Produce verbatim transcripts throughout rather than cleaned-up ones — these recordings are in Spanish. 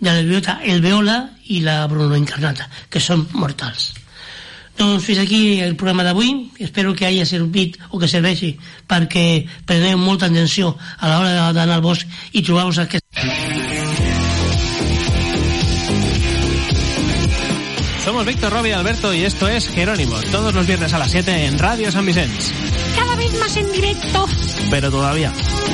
de l'Albiota, el Veola i la Bruno Incarnata, que són mortals. Doncs fins aquí el programa d'avui. Espero que hagi servit o que serveixi perquè preneu molta atenció a l'hora d'anar al bosc i trobar-vos aquest... Somos Víctor, Robbie y Alberto y esto es Jerónimo, todos los viernes a las siete en Radio San Vicente. Cada vez más en directo. Pero todavía.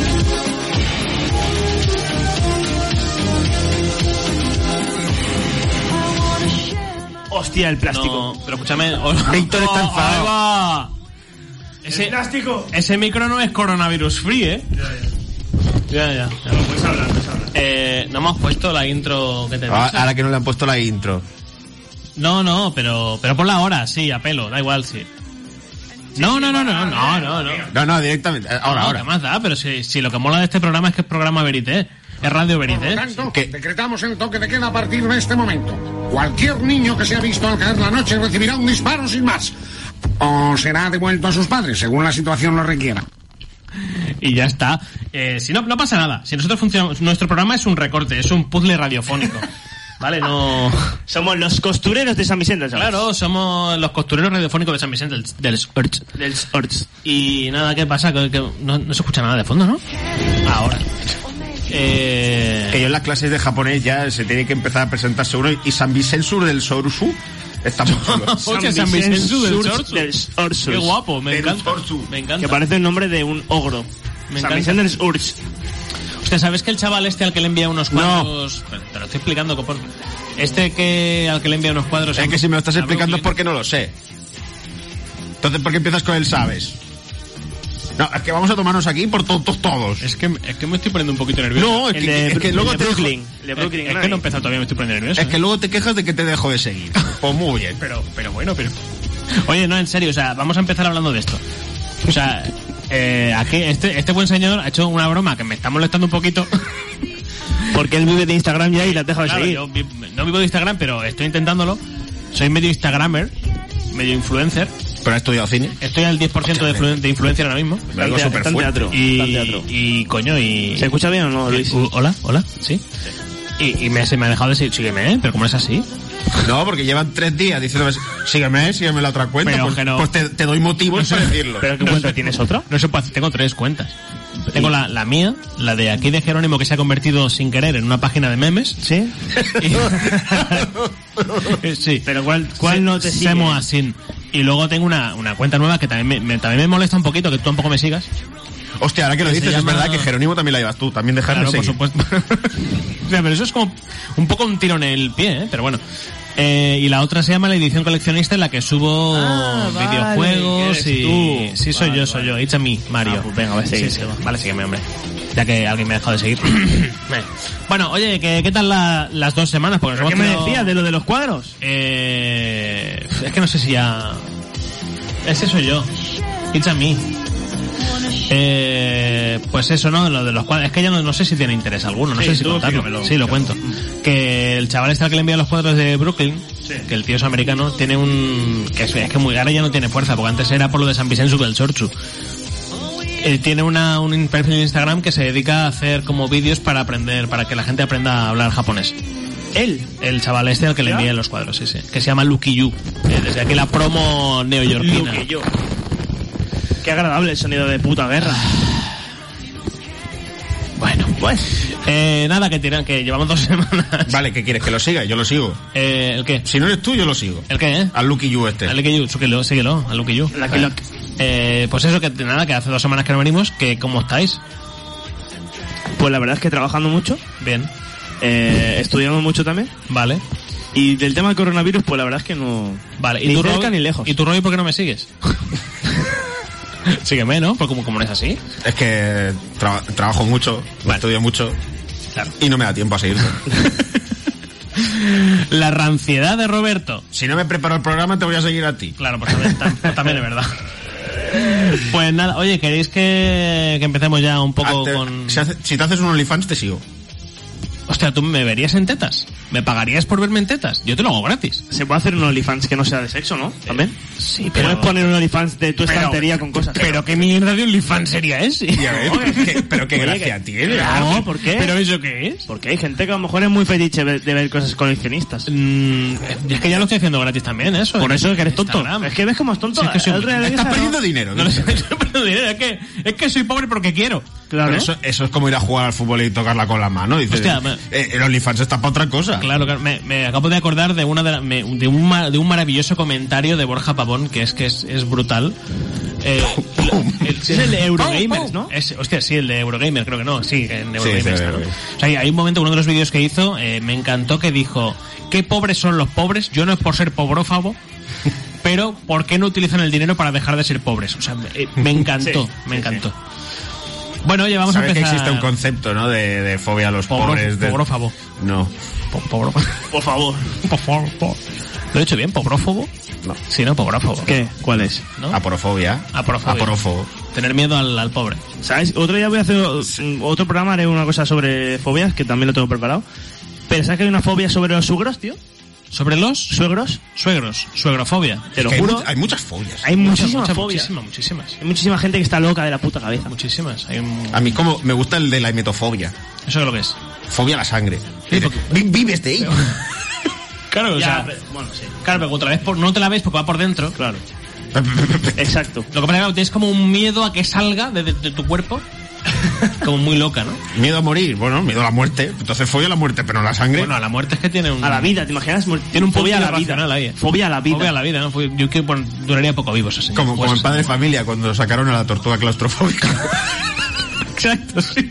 Hostia, el plástico. No, pero escúchame. Oh, Víctor está enfadado. Va. Ese, el plástico. Ese micro no es coronavirus free, ¿eh? Ya, ya. Ya, ya. ya. No, puedes hablar, puedes hablar. Eh, no hemos puesto la intro que te he dicho. Ahora que no le han puesto la intro. No, no, pero pero ponla ahora, sí, a pelo, da igual, sí. No, no, no, no, no, no, no. No, no, directamente. Ahora, no, ahora. ¿Qué más da? Pero si, si lo que mola de este programa es que es programa Verité. Es Radio Verité. Por lo tanto, ¿Qué? decretamos el toque de queda a partir de este momento. Cualquier niño que sea visto al caer la noche recibirá un disparo sin más. O será devuelto a sus padres, según la situación lo requiera. Y ya está. Eh, si no, no pasa nada. Si nosotros funcionamos, nuestro programa es un recorte, es un puzzle radiofónico. Vale, no... Somos los costureros de San Vicente, ¿sabes? Claro, somos los costureros radiofónicos de San Vicente, del, del Orch. Del Orch. Y nada, ¿qué pasa? Que, que no, no se escucha nada de fondo, ¿no? Ahora. Eh... Que yo en las clases de japonés ya se tiene que empezar a presentarse uno y San Vicensur del Sorsu está muy chulo. Hostia, San Vicenzo del Sorsu. Del Orsus. Qué guapo, me Del encanta. Sorsu. Me encanta. Que parece el nombre de un ogro. Me San encanta. Vicente del Urch. Hostia, ¿sabes que el chaval este al que le envía unos cuadros... No. Te lo estoy explicando, copón. Este que al que le envía unos cuadros... Es que si me lo estás a explicando es Brooklyn. porque no lo sé. Entonces, ¿por qué empiezas con el sabes? No, es que vamos a tomarnos aquí por tontos todos. Es que, es que me estoy poniendo un poquito nervioso. No, es El que, de, es que el luego de te Brooklyn. dejo- El de Es, Brooklyn es que Nine. no he empezado todavía, me estoy poniendo nervioso. Es que luego te quejas de que te dejo de seguir. Pues muy bien. Pero, pero bueno, pero... Oye, no, en serio, o sea, vamos a empezar hablando de esto. O sea, eh, aquí este, este buen señor ha hecho una broma que me está molestando un poquito. Porque él vive de Instagram ya y la has dejado de Claro, seguir. yo vi- no vivo de Instagram, pero estoy intentándolo. Soy medio Instagramer, medio influencer. Pero he estudiado cine. Estoy al diez por ciento de, flu- de influencer ahora mismo. Me algo Está en súper fuerte. teatro. Y, Está en teatro. y coño, y... ¿Se escucha bien o no, Luis? Uh, hola, hola, ¿sí? Y, y me, se me ha dejado de seguir. Sígueme, ¿eh? Pero ¿cómo es así? No, porque llevan tres días diciéndome, sígueme, sígueme la otra cuenta. Pero Pues, que no. pues te, te doy motivos para decirlo. ¿Pero qué No cuenta sé. tienes otra? No sé, pues, tengo tres cuentas. Tengo la, la mía, la de aquí de Jerónimo, que se ha convertido sin querer en una página de memes. ¿Sí? Y- sí. Pero ¿cuál, cuál no te sigue? Semo Asin. Y luego tengo una, una cuenta nueva que también me, me- también me molesta un poquito que tú tampoco me sigas. Hostia, ahora que lo Que se dices, llama- es verdad que Jerónimo también la llevas tú. También dejarme Claro, por seguir. supuesto. O sea, pero eso es como un poco un tiro en el pie, ¿eh? Pero bueno. Eh, y la otra se llama la edición coleccionista, en la que subo Ah, vale, videojuegos que eres y... tú. Sí, soy Vale, yo, soy vale. yo. It's a me, Mario. Ah, pues venga, voy a seguir. Sí, sí, vale, sígueme, hombre. Ya que alguien me ha dejado de seguir. Bueno, oye, ¿qué, qué tal la- las dos semanas? Porque nos ¿Qué hemos me tenido- decías de lo de los cuadros? Eh, es que no sé si ya... Ese soy yo. It's a me. Eh, pues eso, ¿no? Lo de los cuadros. Es que ya no, no sé si tiene interés alguno. No Sí, sé si tú contarlo. explícamelo. Sí, lo cuento. Que el chaval este al que le envía los cuadros de Brooklyn, que el tío es americano, tiene un... Que es, es que muy ahora ya no tiene fuerza, porque antes era por lo de San Vicenzo del Sorchu. Eh, tiene una, un perfil en Instagram que se dedica a hacer como vídeos para aprender, para que la gente aprenda a hablar japonés. Él. El chaval este al que le envía los cuadros, sí, sí. Que se llama Lucky Yu. Eh, desde aquí la promo neoyorquina. Lo que yo. Qué agradable el sonido de puta guerra. Bueno, pues... Eh, nada, que tiran, que llevamos dos semanas. Vale, ¿qué quieres? ¿Que lo siga? Yo lo sigo. Eh, ¿El qué? Si no eres tú, yo lo sigo. ¿El qué, eh? Al Lucky You este. Al Lucky Yu, síguelo, síguelo, al Lucky Yu. Lucky Luke. Eh, pues eso, que nada, que hace dos semanas que no venimos, que ¿cómo estáis? Pues la verdad es que trabajando mucho, Bien, eh, estudiando mucho también. vale. Y del tema del coronavirus, pues la verdad es que no... Vale, Ni tú, cerca Roy? ni lejos. ¿Y tú, Roy, por qué no me sigues? Sígueme, ¿no? Porque como, como no es así. Es que tra- trabajo mucho, estudio mucho. Claro. Y no me da tiempo a seguirte. La ranciedad de Roberto. Si no me preparo el programa, te voy a seguir a ti. Claro, pues también, tam- también es verdad. Pues nada, oye, ¿queréis que, que empecemos ya un poco Ah, te- con... si, hace- si te haces un OnlyFans, te sigo. Hostia, ¿tú me verías en tetas? ¿Me pagarías por verme en tetas? Yo te lo hago gratis. Se puede hacer un OnlyFans que no sea de sexo, ¿no? También. Sí, Puedes poner un OnlyFans de tu estantería con cosas. Pero ¿qué mierda de OnlyFans sería ese? Ya ves, pero qué- pero qué Oye, gracia que- tiene. No, ¿por qué? ¿Pero eso qué es? Porque hay gente que a lo mejor es muy fetiche de de ver cosas coleccionistas. Mm, es que ya lo estoy haciendo gratis también, eso. Por eso es que eres tonto. Instagram. Es que ves como es tonto. Sí, es que soy- El otro día Estás leí- perdiendo dinero. No, no sé, estoy perdiendo dinero, es que, es que soy pobre porque quiero. Claro. Pero eso, eso es como ir a jugar al fútbol y tocarla con la mano. Dices, Hostia, me- eh, el OnlyFans está para otra cosa. Claro, claro. Me, me acabo de acordar de una de, la- me- de, un, ma- de un maravilloso comentario de Borja Pavón, que es que es, es brutal. Eh, el, Es el de Eurogamers, ¿no? Es, hostia, sí, el de Eurogamer, creo que no. Sí, en Eurogamer sí, está, sí, ¿no? sí. O sea, hay un momento, uno de los vídeos que hizo, eh, me encantó, que dijo: ¿qué pobres son los pobres? Yo no es por ser pobrófabo, pero ¿por qué no utilizan el dinero para dejar de ser pobres? O sea, me, eh, me encantó, Sí, me sí, encantó. Bueno, oye, vamos a ¿Sabes que empezar. existe un concepto, ¿no? De, de fobia a los Pobro- pobres. De... pobrófabo. No. Po- pobro- Por favor. Por favor, por- ¿Lo he hecho bien? ¿Pobrófobo? No. Sí, no, pobrófobo. ¿Qué? ¿Cuál es? ¿No? Aporofobia. Aporofobia. Aporófobo. Tener miedo al, al pobre. ¿Sabes? Otro día voy a hacer mm, otro programa, haré una cosa sobre fobias, que también lo tengo preparado. Pero ¿sabes que hay una fobia sobre los suegros, tío? ¿Sobre los ¿Suegros? suegros? Suegrofobia. Te lo Que hay, juro. mu- hay muchas fobias. Hay muchísimas muchas, fobias. muchísimas, muchísimas. Hay muchísima gente que está loca de la puta cabeza. Muchísimas. Hay un... A mí como me gusta el de la emetofobia. ¿Eso es lo que es? Fobia a la sangre. Sí, Dice, porque- "Vi- Vives de ello. Claro, o Ya, sea... pero- bueno, sí. Claro, pero otra vez por, no te la ves porque va por dentro. Claro. Exacto. Lo que pasa es que claro, tienes como un miedo a que salga de, de- de tu cuerpo. Como muy loca, ¿no? Miedo a morir. Bueno, miedo a la muerte. Entonces fobia a la muerte, pero a la sangre. Bueno, a la muerte es que tiene un... A la vida, ¿te imaginas? Tiene un fobia a la punto vida. irracional ahí, eh. Fobia a la vida. Fobia a la vida, ¿no? Fue- Yo creo que bueno, duraría poco vivo ese señor. como, Pues, como en Padre Familia, cuando sacaron a la tortuga claustrofóbica. Exacto, sí.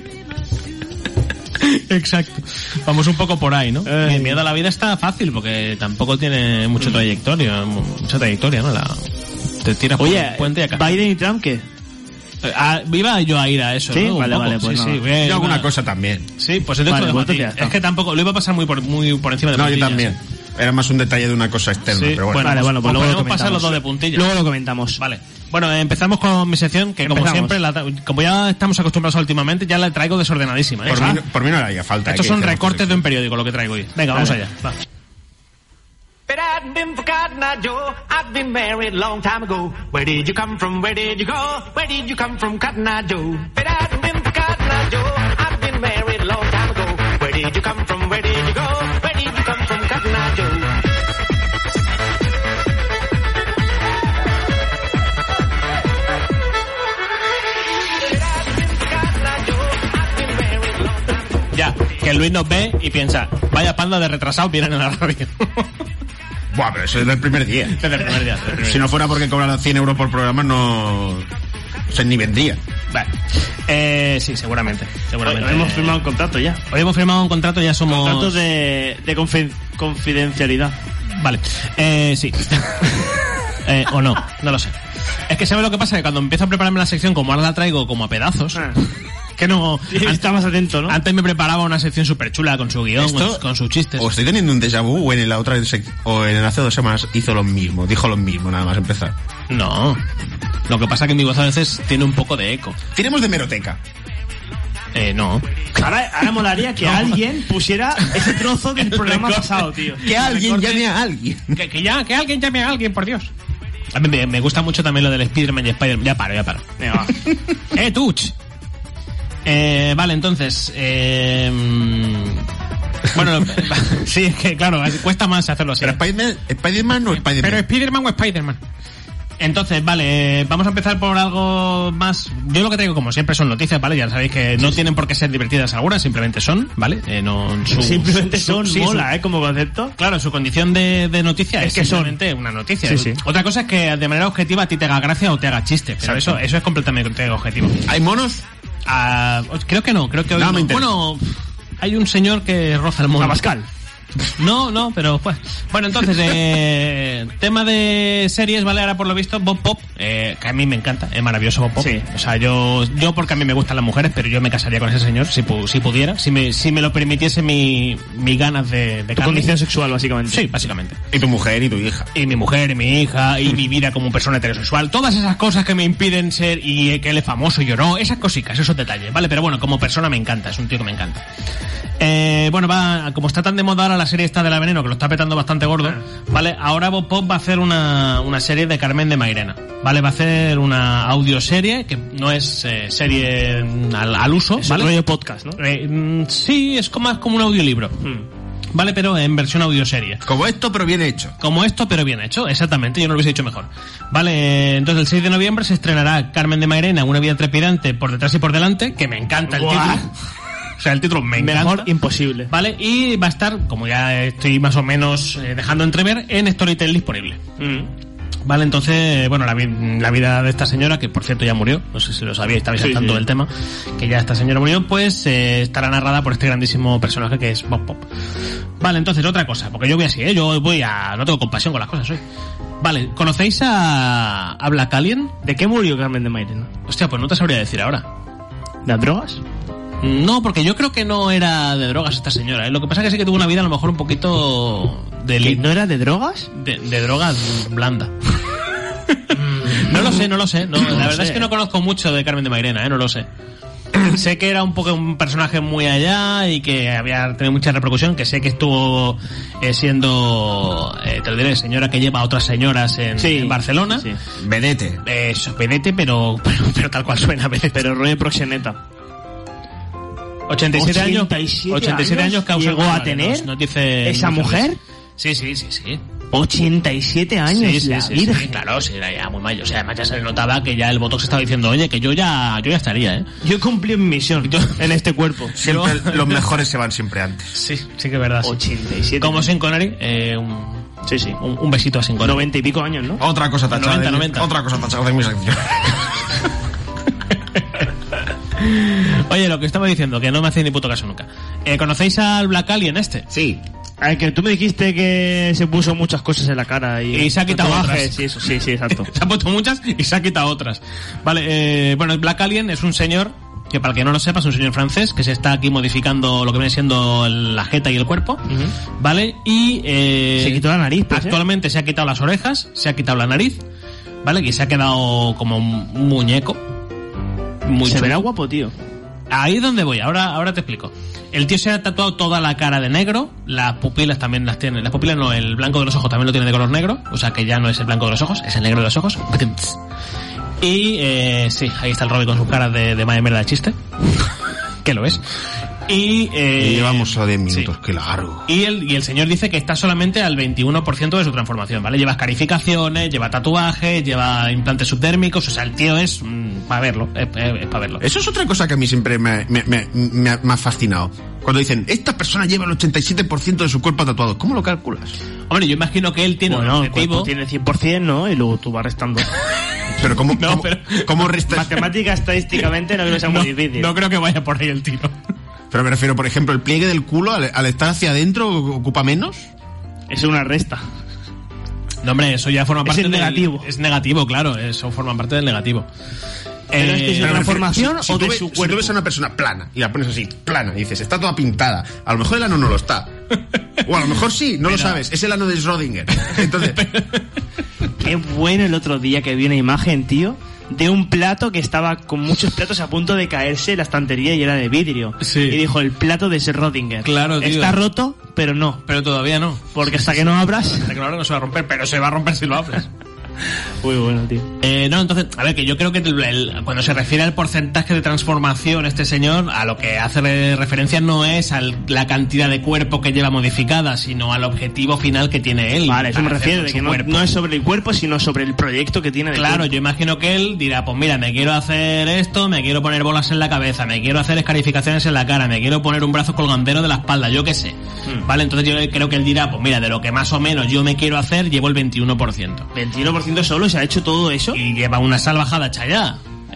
Exacto. Vamos un poco por ahí, ¿no? Eh. El miedo a la vida está fácil porque tampoco tiene mucha trayectoria, mucha trayectoria, ¿no? La, te tiras por Oye, un puente y acá. Biden y Trump, ¿qué? Ah, iba yo a ir a eso, Sí, ¿no? Un vale, poco. vale, pues sí, nada. sí, voy a- Yo alguna iba- cosa también. Sí, pues entonces Vale, lo dejo pues a ti. ya está. Es que tampoco, lo iba a pasar muy por, muy por encima de No, yo puntillas. también. Era más un detalle de una cosa externa, Sí, pero bueno. Vale, bueno, pues Os luego lo podemos pasar comentamos. los dos de puntillas. Luego lo comentamos. Vale. Bueno, eh, empezamos con mi sección, que como Empezamos. siempre, la tra- como ya estamos acostumbrados últimamente, ya la traigo desordenadísima. ¿eh? Por, Ah, mí, por mí no le haría falta. Estos que son hiciéramos recortes de sección. un periódico, lo que traigo hoy. Venga, vamos Vale. allá. Va. But I've been for Cotton Eye Joe. I've been married a long time ago. Where did you come from? Where did you go? Where did you come from, Cotton Eye Joe? But I've been for Cotton Eye Joe. I've been married a long time ago. Where did you come from? Where did you go? Where did you come from, Cotton Eye Joe? Ya, que Luis nos ve y piensa, vaya panda de retrasados vienen en la radio. Buah, pero eso es del primer día. Desde el primer día. desde el primer Si día. no fuera porque cobraran cien euros por programa, no. Se ni vendría. Vale. Eh, sí, seguramente. seguramente. Hoy hemos firmado un contrato ya. Hoy hemos firmado un contrato, ya somos... Contrato de, de confi- confidencialidad. Vale. Eh, sí. eh, o no, no lo sé. Es que ¿sabes lo que pasa? Que cuando empiezo a prepararme la sección, como ahora la traigo como a pedazos, Ah. que no... Sí, está más atento, ¿no? Antes me preparaba una sección súper chula con su guión, Esto- con, con sus chistes. O estoy teniendo un déjà vu o en la otra sec- o en hace dos semanas hizo lo mismo, dijo lo mismo nada más empezar. No. Lo que pasa es que mi voz a veces tiene un poco de eco. Tiremos de meroteca. Eh, no. Ahora, ahora molaría que alguien pusiera ese trozo del programa recorte. pasado, tío. Que alguien recorte. llame a alguien. Que, que ya, que alguien llame a alguien, por Dios. A mí me, me gusta mucho también lo del Spider-Man y Spider-Man. Ya paro, ya paro. Venga, va. ¡Eh, Tuch! Eh, vale, entonces... Eh, bueno, sí, es que claro, cuesta más hacerlo así. ¿Pero Spider-Man, Spider-Man o Spider-Man? ¿Pero Spider-Man o Spider-Man? Entonces, vale, eh, vamos a empezar por algo más... Yo lo que traigo, como siempre, son noticias, ¿vale? Ya sabéis que no tienen por qué ser divertidas algunas, simplemente son, ¿vale? Eh, no, su- Simplemente su- son, sí, mola, su- ¿eh? Como concepto. Claro, su condición de, de noticia es, Es que son. simplemente una noticia. Sí, sí. Otra cosa es que de manera objetiva a ti te haga gracia o te haga chiste, pero Exacto. eso, eso es completamente objetivo. ¿Hay monos? Ah, creo que no, creo que hoy No, no. me interesa. Bueno, hay un señor que roza el mono. Abascal. No, no, pero pues. Bueno, entonces, eh, tema de series, ¿vale? Ahora por lo visto, Bob Pop, eh, que a mí me encanta, es maravilloso Bob Pop. Sí. O sea, yo, yo porque a mí me gustan las mujeres, pero yo me casaría con ese señor si, pu- si pudiera, si me, si me lo permitiese mi, mi ganas de, de Tu condición sexual, básicamente. Sí, básicamente. Y tu mujer y tu hija. Y mi mujer, y mi hija, y mi vida como persona heterosexual, todas esas cosas que me impiden ser, y eh, que él es famoso y yo no, esas cositas, esos detalles, ¿vale? Pero bueno, como persona me encanta, es un tío que me encanta. Eh, bueno, va, como está tan de moda ahora la serie esta de La Veneno, que lo está petando bastante gordo, ¿vale? Ahora Bob Pop va a hacer una, una serie de Carmen de Mairena, ¿vale? Va a hacer una audioserie, que no es eh, serie al, al uso, Es ¿vale? un rollo podcast, ¿no? Eh, mm, sí, es como, más como un audiolibro, Hmm. ¿vale? Pero en versión audioserie. Como esto, pero bien hecho. Como esto, pero bien hecho, exactamente, yo no lo hubiese dicho mejor. Vale, entonces el seis de noviembre se estrenará Carmen de Mairena, una vida trepidante por detrás y por delante, que me encanta el Buah. título. O sea, el título me encanta. Mejor imposible. Vale, y va a estar, como ya estoy más o menos eh, dejando entrever, en Storytel disponible. Mm. Vale, entonces, bueno, la, vi- la vida de esta señora, que por cierto ya murió, no sé si lo sabíais, estabais al Sí, tanto sí. del tema, que ya esta señora murió, pues eh, estará narrada por este grandísimo personaje que es Bob Pop. Vale, entonces, otra cosa, porque yo voy así, ¿eh? Yo voy a... no tengo compasión con las cosas hoy. Vale, ¿conocéis a, a Black Alien? ¿De qué murió Carmen de Mairena? Hostia, pues no te sabría decir ahora. ¿De las drogas? No, porque yo creo que no era de drogas esta señora, ¿eh? Lo que pasa es que sí que tuvo una vida a lo mejor un poquito de, ¿Que li- no era de drogas? de, de drogas blanda. No lo sé, no lo sé. No, la lo verdad sé. es que no conozco mucho de Carmen de Mairena, ¿eh? No lo sé. Sé que era un poco un personaje muy allá y que había tenido mucha repercusión, que sé que estuvo eh, siendo, eh, te lo diré, señora que lleva a otras señoras en, Sí, en Barcelona. sí. Vedete. Eso, vedete, pero, pero, pero tal cual suena, vedete. Pero rollo proxeneta. ochenta y siete años, ochenta y siete ochenta y siete años causa llegó a vale, tener nos, nos dice esa nos dice- mujer. Sí, sí, sí, sí. ochenta y siete años, Sí, sí, la sí, virgen. sí, claro, sí, era ya muy mayor. O sea, además ya se le notaba que ya el Botox estaba diciendo, oye, que yo ya, yo ya estaría, ¿eh? Yo cumplí mi misión en este cuerpo. Siempre Yo- los mejores se van siempre antes. Sí, sí que es verdad. sí. ochenta y siete. Como Sean Connery, eh, un, Sí, sí. un, un besito a Sean Connery. noventa y pico años, ¿no? Otra cosa tachada noventa, de mi- noventa. Otra cosa tachada de mi sección. Oye, lo que estaba diciendo, que no me hacéis ni puto caso nunca. Eh, ¿Conocéis al Black Alien este? Sí. A ver, que tú me dijiste que se puso muchas cosas en la cara y, Y se ha quitado tatuajes otras. y eso, sí, sí, exacto. Se ha puesto muchas y se ha quitado otras. Vale, eh, bueno, el Black Alien es un señor que, para el que no lo sepa, es un señor francés que se está aquí modificando lo que viene siendo el- la jeta y el cuerpo, ¿vale? Y eh, Se quitó la nariz, pues, ¿eh? actualmente se ha quitado las orejas, se ha quitado la nariz, ¿vale? Que se ha quedado como un muñeco. Muy Se chulo. verá guapo, tío. Ahí es donde voy, ahora, ahora te explico. El tío se ha tatuado toda la cara de negro, las pupilas también las tiene, las pupilas no, el blanco de los ojos también lo tiene de color negro, o sea que ya no es el blanco de los ojos, es el negro de los ojos. Y eh, sí, ahí está el Robbie con sus caras de, de madre mierda de chiste, que lo es. Y, eh, Y llevamos a diez minutos, sí. qué largo. Y el, y el señor dice que está solamente al veintiuno por ciento de su transformación, ¿vale? Lleva escarificaciones, lleva tatuajes, lleva implantes subdérmicos, o sea, el tío es mm, para verlo, es, es- es para verlo. Eso es otra cosa que a mí siempre me, me, me, me ha, me ha fascinado. Cuando dicen, esta persona lleva el ochenta y siete por ciento de su cuerpo tatuado, ¿cómo lo calculas? Hombre, yo imagino que él tiene Bueno, un el cuerpo objetivo. tiene cien por ciento, ¿no? Y luego tú vas restando. Pero ¿cómo, No, cómo, pero- cómo restas? Matemática estadísticamente no creo que sea No, muy difícil. no creo que vaya por ahí el tiro. Pero me refiero, por ejemplo, el pliegue del culo, al, al estar hacia adentro, ¿ocupa menos? Es una resta. No, hombre, eso ya forma Es parte el del negativo. Es negativo, claro, eso forma parte del negativo. Pero es que es Eh, una me refiero, transformación si, si o tú de ves- su Si cuerpo. tú ves a una persona plana y la pones así, plana, y dices, está toda pintada, a lo mejor el ano no lo está. O a lo mejor sí, no lo Pero- sabes, es el ano de Schrödinger. Entonces, Qué bueno el otro día que vi una imagen, tío, de un plato que estaba con muchos platos a punto de caerse en la estantería y era de vidrio. Sí. Y dijo, el plato de Schrödinger. Claro, tío. Está roto, pero no. pero todavía no. Porque hasta que no abras... Hasta que ahora no se va a romper, pero se va a romper si lo abres. Muy bueno, tío. Eh, no, entonces, a ver, que yo creo que el- el- cuando se refiere al porcentaje de transformación este señor, a lo que hace re- referencia no es a la cantidad de cuerpo que lleva modificada, sino al objetivo final que tiene él. Vale, eso me para hacer refiero, con de su que no, cuerpo. no es sobre el cuerpo, sino sobre el proyecto que tiene de Claro, cuerpo. yo imagino que él dirá, pues mira, me quiero hacer esto, me quiero poner bolas en la cabeza, me quiero hacer escarificaciones en la cara, me quiero poner un brazo colgandero de la espalda, yo qué sé. Hmm. Vale, entonces yo creo que él dirá, pues mira, de lo que más o menos yo me quiero hacer, llevo el veintiuno por ciento. veintiuno por ciento solo se ha hecho todo eso. Y lleva una salvajada hecha ya.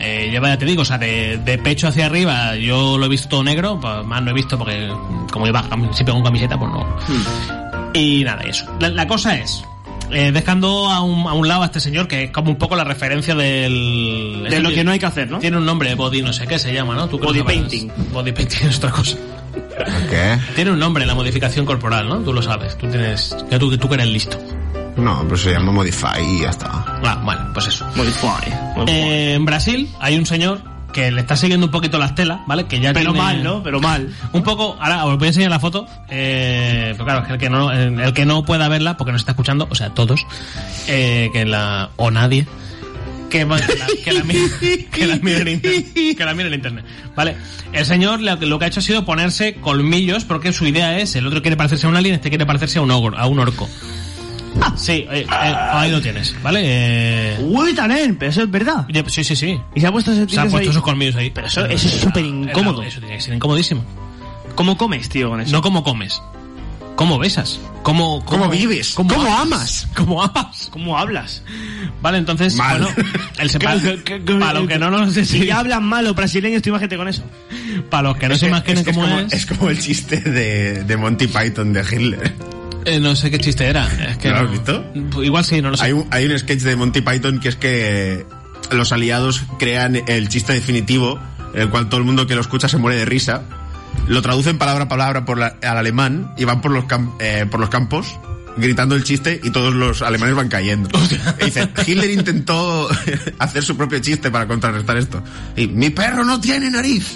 eh, lleva, ya te digo, o sea, de, de pecho hacia arriba yo lo he visto todo negro, pues más no he visto porque como iba siempre con camiseta, pues no. Hmm. Y nada, eso. La, la cosa es, eh, dejando a un, a un lado a este señor, que es como un poco la referencia del... De lo que no hay que hacer, ¿no? Tiene un nombre, body no sé qué se llama, ¿no? ¿Tú body painting. Body painting es otra cosa. ¿Qué? Tiene un nombre, la modificación corporal, ¿no? Tú lo sabes, tú tienes... Que tú, tú que eres listo. No, pero se llama Modify y ya está. Ah, vale, pues eso. Modify. Modify. Eh, en Brasil hay un señor que le está siguiendo un poquito las telas, ¿vale? Que ya Pero tiene... mal, ¿no? Pero mal. Un poco, ahora os voy a enseñar la foto, eh, pero claro, es que el que no, el que no pueda verla, porque nos está escuchando, o sea, todos, eh, que la, o nadie, que, va- que la, que la mire, que la mire en internet, que la mire en internet, ¿vale? El señor lo, que- lo que ha hecho ha sido ponerse colmillos, porque su idea es, el otro quiere parecerse a un alien, este quiere parecerse a un ogro, a un orco. Sí, eh, eh, ahí lo tienes, ¿vale? Eh, Uy, Tanen, pero eso es verdad. ya- sí, sí, sí. Y se ha puesto ese Se ha puesto esos colmillos ahí. Pero eso, eso es súper incómodo. Eso tiene que ser incomodísimo. ¿Cómo comes, tío, con eso? No como comes. ¿Cómo besas? ¿Cómo, ¿Cómo vives? ¿Cómo, ¿Cómo amas? ¿Cómo amas? ¿Cómo hablas? Vale, entonces, Mal. bueno, el sepa, Que- que- que- para los que no nos Si si, ya hablan mal los brasileños, tú imagínate con eso. para los que no Es se que- imaginen es que cómo es como, es, es como el chiste de, de Monty Python de Hitler. eh, no sé qué chiste era. Es que ¿No lo has visto? Igual sí, no lo sé. Hay un, hay un sketch de Monty Python que es que los aliados crean el chiste definitivo, en el cual todo el mundo que lo escucha se muere de risa. Lo traducen palabra a palabra por la- al alemán y van por los, cam- eh, por los campos gritando el chiste y todos los alemanes van cayendo. Y dicen, Hitler intentó hacer su propio chiste para contrarrestar esto. Y mi perro no tiene nariz.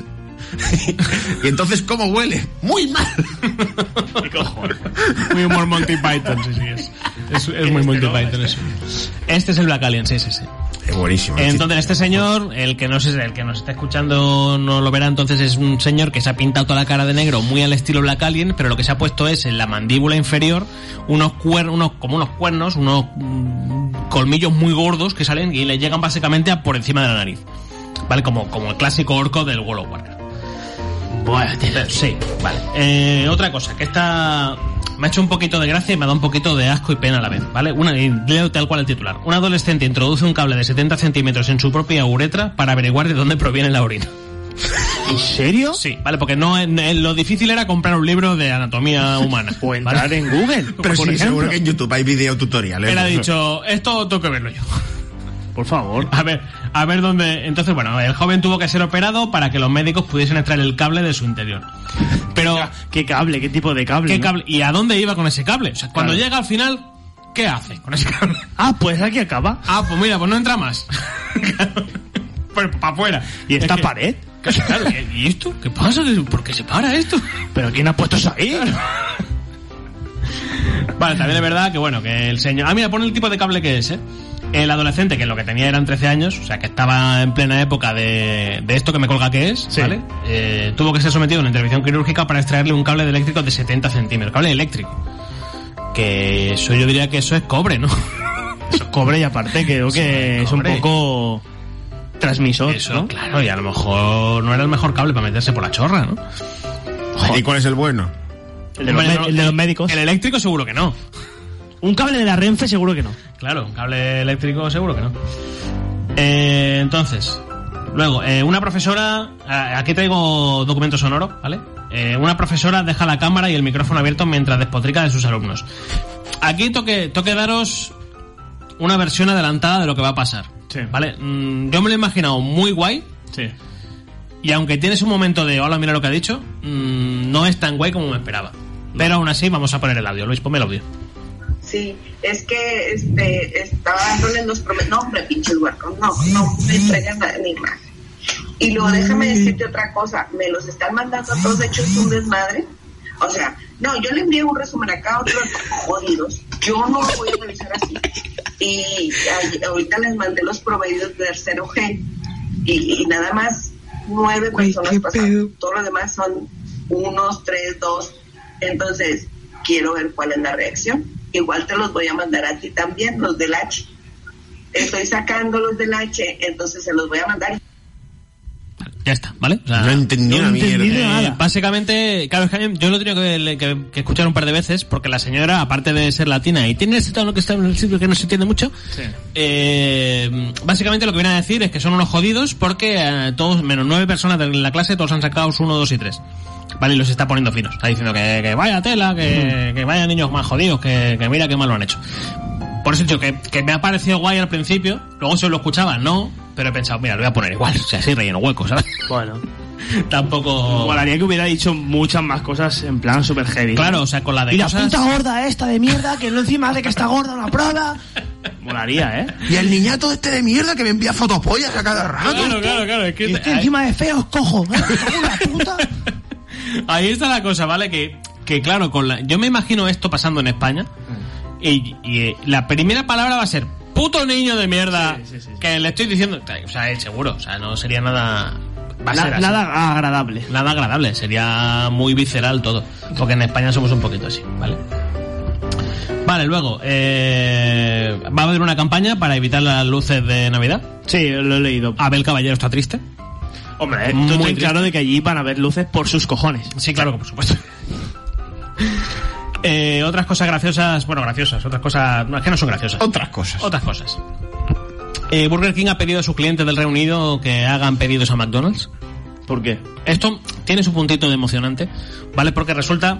Y entonces, ¿cómo huele? Muy mal. ¿Qué cojones? Muy humor Monty Python, sí, sí, es. Es, es muy Monty Python eso. Este es el Black Alien, sí, sí, sí. Es buenísimo. el Entonces este señor, el que no sé, el que nos está escuchando no lo verá, entonces es un señor que se ha pintado toda la cara de negro, muy al estilo Black Alien, pero lo que se ha puesto es en la mandíbula inferior unos cuernos, unos, como unos cuernos, unos mm, colmillos muy gordos que salen y le llegan básicamente a por encima de la nariz, vale, como como el clásico orco del World of Warcraft. Bueno, tío, sí, vale. Eh, otra cosa, que esta me ha hecho un poquito de gracia y me ha dado un poquito de asco y pena a la vez, ¿vale? Una, y leo tal cual el titular. Un adolescente introduce un cable de setenta centímetros en su propia uretra para averiguar de dónde proviene la orina. ¿En serio? Sí, vale, porque no eh, lo difícil era comprar un libro de anatomía humana. O entrar ¿vale? en Google. Pero por sí, ejemplo. seguro que en YouTube hay videotutoriales. Él ha dicho, esto tengo que verlo yo. Por favor. A ver, a ver dónde... Entonces, bueno, el joven tuvo que ser operado para que los médicos pudiesen extraer el cable de su interior. Pero... ¿Qué cable? ¿Qué tipo de cable? ¿Qué no? cable? ¿Y a dónde iba con ese cable? O sea, cuando Claro. llega al final, ¿qué hace con ese cable? Ah, pues aquí acaba. Ah, pues mira, pues no entra más. Pues para afuera. ¿Y esta Es que- pared? Claro, ¿y esto? ¿Qué pasa? ¿Por qué se para esto? ¿Pero quién ha puesto eso ahí? Vale, también es verdad que bueno, que el señor... Ah, mira, pone el tipo de cable que es, ¿eh? El adolescente, que lo que tenía eran trece años, o sea, que estaba en plena época de, de esto que me colga que es, Sí. ¿vale? Eh, tuvo que ser sometido a una intervención quirúrgica para extraerle un cable de eléctrico de setenta centímetros. Cable eléctrico. Que eso yo diría que eso es cobre, ¿no? Eso cobre y aparte creo que es un cobre. poco transmisor, Eso, ¿no? claro, y a lo mejor no era el mejor cable para meterse por la chorra, ¿no? ¿Y cuál es el bueno? El de, los, Hombre, me- no, el de los médicos. El eléctrico seguro que no. Un cable de la Renfe seguro que no. Claro, un cable eléctrico seguro que no. Eh, entonces, luego, eh, una profesora... eh, aquí traigo documento sonoro, ¿vale? Eh, una profesora deja la cámara y el micrófono abierto mientras despotrica de sus alumnos. Aquí toque, toque daros una versión adelantada de lo que va a pasar. Sí. ¿Vale? Mm, yo me lo he imaginado muy guay. Sí. Y aunque tienes un momento de hola, mira lo que ha dicho, mmm, no es tan guay como me esperaba. Pero aún así vamos a poner el audio. Luis, ponme el audio. Sí, es que este estaba dándole los promesas. No, hombre, pinches huercos, no, no me entregan la, la imagen. Y luego déjame decirte otra cosa, me los están mandando a todos hechos un desmadre. O sea, no, yo le envié un resumen acá a otros jodidos. Yo no lo voy a revisar así. Y a- ahorita les mandé los proveedores de tercero G. Y, y nada más nueve personas pasaron. Todo lo demás son unos, tres, dos. Entonces, quiero ver cuál es la reacción. Igual te los voy a mandar a ti también, los del H. Estoy sacando los del H, entonces se los voy a mandar. Ya está, ¿vale? O sea, no entendí una mierda. Eh, básicamente, claro, es que yo lo he tenido que, que, que escuchar un par de veces porque la señora, aparte de ser latina y tiene ese tono que está en el sitio que no se entiende mucho, sí. eh, básicamente lo que viene a decir es que son unos jodidos porque eh, todos, menos nueve personas de la clase, todos han sacado uno, dos y tres. Vale, y los está poniendo finos. Está diciendo que, que vaya tela, que, mm. que vaya niños más jodidos, que, que mira qué mal lo han hecho. Por eso he dicho que, que me ha parecido guay al principio, luego se lo escuchaba, no, pero he pensado, mira, lo voy a poner igual, o sea, así relleno huecos, ¿sabes? Bueno, tampoco... Molaría que hubiera dicho muchas más cosas en plan super heavy. Claro, o sea, con la de y cosas... la puta gorda esta de mierda, que no encima de que está gorda una prueba. Molaría, ¿eh? Y el niñato este de mierda que me envía fotopollas a cada rato. Claro, claro, claro. Es que y este encima de feos cojo, ¿eh? Una puta... Ahí está la cosa, ¿vale? Que, que claro, con la... yo me imagino esto pasando en España y, y la primera palabra va a ser puto niño de mierda, sí, sí, sí, sí. que le estoy diciendo, o sea, es seguro, o sea, no sería nada... Va a Na, ser así. Nada agradable. Nada agradable, sería muy visceral todo, porque en España somos un poquito así, ¿vale? Vale, luego, eh, va a haber una campaña para evitar las luces de Navidad. Sí, lo he leído. Abel Caballero está triste. Hombre, esto estoy claro de que allí van a haber luces por sus cojones. Sí, claro, que por supuesto. eh, otras cosas graciosas, bueno, graciosas, otras cosas, no, es que no son graciosas. Otras cosas. Otras cosas. Eh, Burger King ha pedido a sus clientes del Reino Unido que hagan pedidos a McDonald's. ¿Por qué? Esto tiene su puntito de emocionante, ¿vale? Porque resulta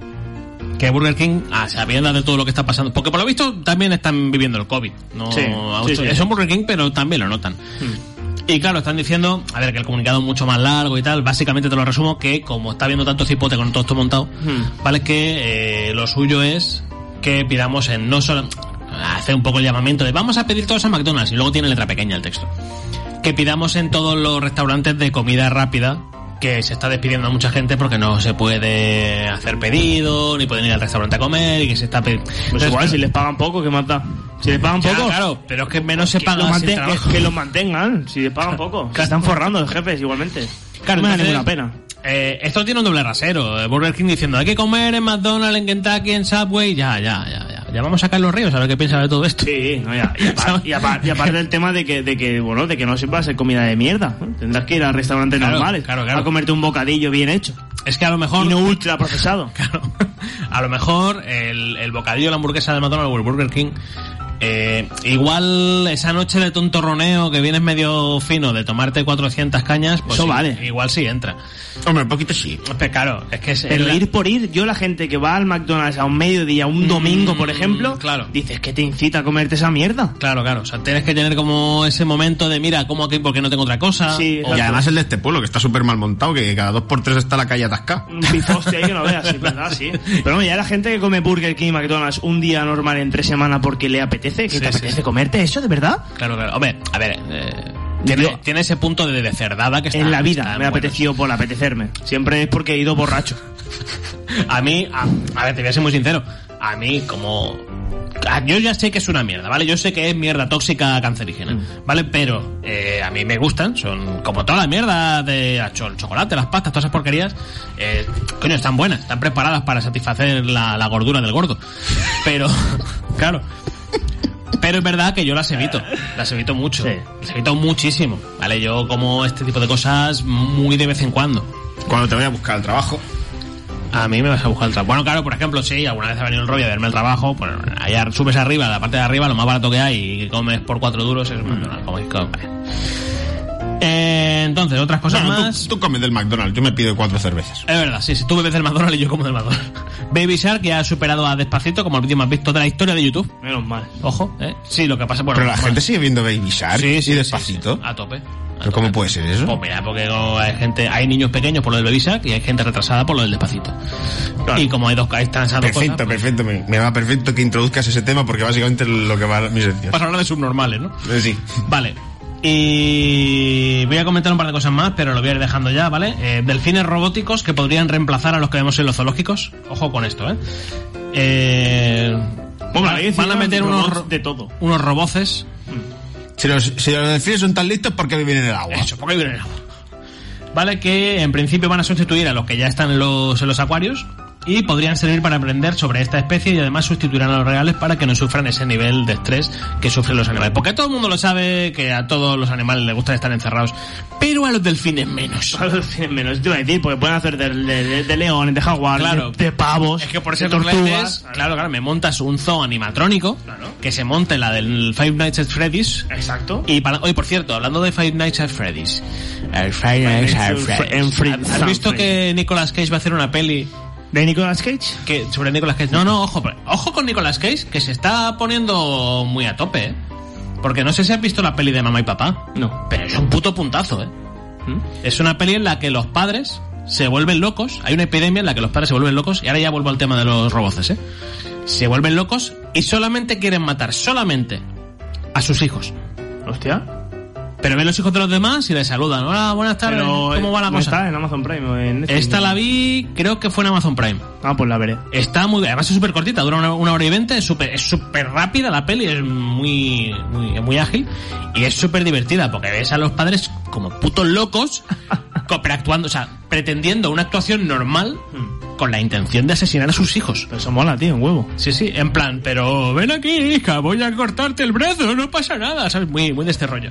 que Burger King, a sabiendas de todo lo que está pasando, porque por lo visto también están viviendo el COVID, ¿no? Sí, sí, sí. Es un Burger King, pero también lo notan. Hmm. Y claro, están diciendo, a ver, que el comunicado es mucho más largo y tal, básicamente te lo resumo, que como está viendo tanto cipote con todo esto montado, hmm. vale, que eh, lo suyo es que pidamos en no solo... hacer un poco el llamamiento de vamos a pedir todos a McDonald's, y luego tiene letra pequeña el texto. Que pidamos en todos los restaurantes de comida rápida, que se está despidiendo a mucha gente porque no se puede hacer pedido, ni pueden ir al restaurante a comer, y que se está pidiendo... Pues entonces, igual, si les pagan poco, ¿qué más da? Si les pagan poco... Claro, pero es que menos se que paga lo manten, que, que los mantengan, si les pagan poco. Que están forrando los jefes igualmente. Claro, no me da entonces, ninguna pena. Eh, esto tiene un doble rasero. Burger King diciendo hay que comer en McDonald's, en Kentucky, en Subway. Ya, ya, ya, ya. Ya vamos a sacar los ríos a ver qué piensa de todo esto. Sí, no, ya. Y aparte, y aparte, y aparte del tema de que, de que, bueno, de que no siempre va a ser comida de mierda. ¿No? Tendrás que ir a restaurantes claro, normales claro, claro. a comerte un bocadillo bien hecho. Es que a lo mejor... Y no ultra procesado. Claro. A lo mejor el, el bocadillo, la hamburguesa de McDonald's o el Burger King... Eh, igual esa noche de tontorroneo que vienes medio fino de tomarte cuatrocientas cañas, pues eso sí, vale. Igual sí entra. Hombre, un poquito sí. Pero claro, es que es Pero la... ir por ir, yo la gente que va al McDonald's a un mediodía, un domingo, por ejemplo, claro. dices que te incita a comerte esa mierda. Claro, claro. O sea, tienes que tener como ese momento de mira, ¿cómo aquí? ¿Por qué no tengo otra cosa? Sí, y además el de este pueblo, que está súper mal montado, que cada dos por tres está la calle atascada. Un pifoste ahí que no veas, sí, verdad, sí. Pero bueno, ya la gente que come Burger King y McDonald's un día normal entre semana porque le apetece, que sí, te sí, apetece sí. comerte eso, ¿de verdad? Claro, claro. Hombre, a ver... Eh... Tiene, Yo, tiene ese punto de, de cerdada que está... En la vida está me ha apetecido por apetecerme. Siempre es porque he ido borracho. A mí, a, a ver, te voy a ser muy sincero. A mí, como... Yo ya sé que es una mierda, ¿vale? Yo sé que es mierda tóxica cancerígena, ¿vale? Pero eh, a mí me gustan, son como toda la mierda de el chocolate, las pastas, todas esas porquerías. Eh, coño, están buenas, están preparadas para satisfacer la, la gordura del gordo. Pero, claro... Pero es verdad que yo las evito, las evito mucho, sí. las evito muchísimo, ¿vale? Yo como este tipo de cosas muy de vez en cuando. Cuando te voy a buscar el trabajo. A mí me vas a buscar el trabajo. Bueno, claro, por ejemplo, sí, alguna vez ha venido el rollo de verme el trabajo, pues allá subes arriba, la parte de arriba, lo más barato que hay, y comes por cuatro duros, es McDonald's, como es que, vale. Eh, entonces, otras cosas bueno, más... Tú, tú comes del McDonald's, yo me pido cuatro cervezas. Es verdad, sí, si tú bebes del McDonald's y yo como del McDonald's. Baby Shark ya ha superado a Despacito como el vídeo más visto de la historia de YouTube. Menos mal. Ojo, ¿eh? Sí, lo que pasa... Bueno, pero la bueno, gente sigue viendo Baby Shark sí, sí, y Despacito. Sí, sí, a tope. ¿Pero cómo puede ser eso? Pues mira, porque hay gente, hay niños pequeños por lo del Baby Shark y hay gente retrasada por lo del Despacito. Claro. Y como hay dos, hay están esas dos perfecto, cosas, perfecto, me, me va perfecto que introduzcas ese tema porque básicamente es lo que va a mi sentido. Vas a hablar de subnormales, ¿no? Eh, sí. Vale. Y voy a comentar un par de cosas más, pero lo voy a ir dejando ya, ¿vale? Eh, delfines robóticos que podrían reemplazar a los que vemos en los zoológicos. Ojo con esto, ¿eh? eh bueno, van, van a meter unos de todo. Unos roboces. Si los, si los delfines son tan listos, ¿por qué viven en el agua? Eso, ¿por qué viven en el agua? Vale, que en principio van a sustituir a los que ya están en los, en los acuarios. y podrían servir para aprender sobre esta especie y además sustituirán a los reales para que no sufran ese nivel de estrés que sufren los animales. Porque todo el mundo lo sabe que a todos los animales les gusta estar encerrados, pero a los delfines menos. A los delfines menos, te iba a decir, porque pueden hacer de, de, de, de leones, de jaguar, claro, de, de pavos, es que por ser de tortugas. tortugas, claro, claro, me montas un zoo animatrónico, claro, que se monte la del Five Nights at Freddy's. Exacto. Y para, oye, por cierto, hablando de Five Nights at Freddy's, el Five Nights at Freddy's, ¿has visto que Nicolas Cage va a hacer una peli de Nicolas Cage? Que sobre Nicolas Cage. No, no, ojo, ojo con Nicolas Cage, que se está poniendo muy a tope, ¿eh? Porque no sé si has visto la peli de Mamá y Papá. No. Pero es un puto puntazo, ¿eh? ¿Mm? Es una peli en la que los padres se vuelven locos. Hay una epidemia en la que los padres se vuelven locos. Y ahora ya vuelvo al tema de los roboces, ¿eh? Se vuelven locos y solamente quieren matar, solamente, a sus hijos. Hostia. Pero ven los hijos de los demás y les saludan. Hola, buenas tardes. Pero, ¿cómo va la ¿no cosa? Está en Amazon Prime o en Netflix? Esta la vi, creo que fue en Amazon Prime. Ah, pues la veré. Está muy, además es súper cortita, dura una, una hora y veinte, es súper es súper rápida la peli, es muy muy, muy ágil y es súper divertida porque ves a los padres como putos locos, actuando, o sea, pretendiendo una actuación normal con la intención de asesinar a sus hijos. Pero eso mola, tío, un huevo. Sí, sí, en plan, pero ven aquí, hija, voy a cortarte el brazo, no pasa nada, ¿sabes? Muy, muy de este rollo.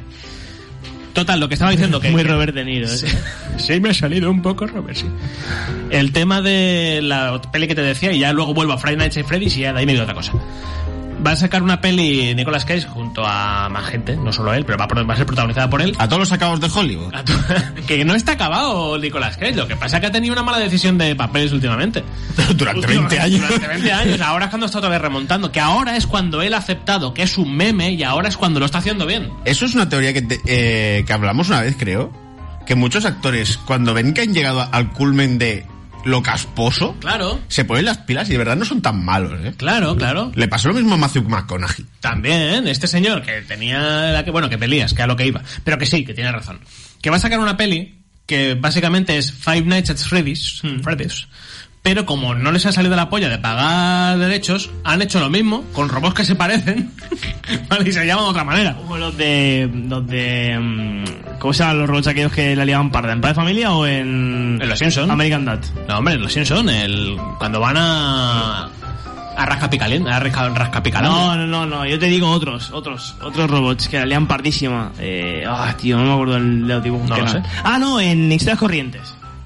Total, lo que estaba diciendo que... Muy Robert De Niro, ¿eh? Sí, sí, me ha salido un poco Robert, sí. El tema de la peli que te decía, y ya luego vuelvo a Friday Night at Freddy's y ya de ahí me dio otra cosa. Va a sacar una peli Nicolas Cage junto a más gente, no solo él, pero va a, va a ser protagonizada por él. A todos los acabados de Hollywood. To- que no está acabado Nicolas Cage, lo que pasa es que ha tenido una mala decisión de papeles últimamente. Durante veinte años. Durante veinte años, ahora es cuando está otra vez remontando, que ahora es cuando él ha aceptado que es un meme y ahora es cuando lo está haciendo bien. Eso es una teoría que, te, eh, que hablamos una vez, creo, que muchos actores, cuando ven que han llegado al culmen de lo casposo, claro, se ponen las pilas y de verdad no son tan malos, ¿eh? Claro, claro. Le pasó lo mismo a Matthew McConaughey. También, este señor que tenía la que, bueno, que pelías, que a lo que iba, pero que sí, que tiene razón. Que va a sacar una peli que básicamente es Five Nights at Freddy's, hmm. Freddy's, pero como no les ha salido la polla de pagar derechos, han hecho lo mismo con robots que se parecen, ¿vale? Y se llaman de otra manera. Como los de... los de... ¿cómo se llaman los robots aquellos que la liaban parda? ¿En Padre de Familia o en... en Los Simpsons? American Dad. No, hombre, en Los Simpsons, el... cuando van a... a Rascapicalén, a Rascapicalén. No, no, no, no, yo te digo otros, otros, otros robots que la lian pardísima. Eh, ah, tío, no me acuerdo el de los dibujos. No que lo eran. sé. Ah, no, en Historias Corrientes.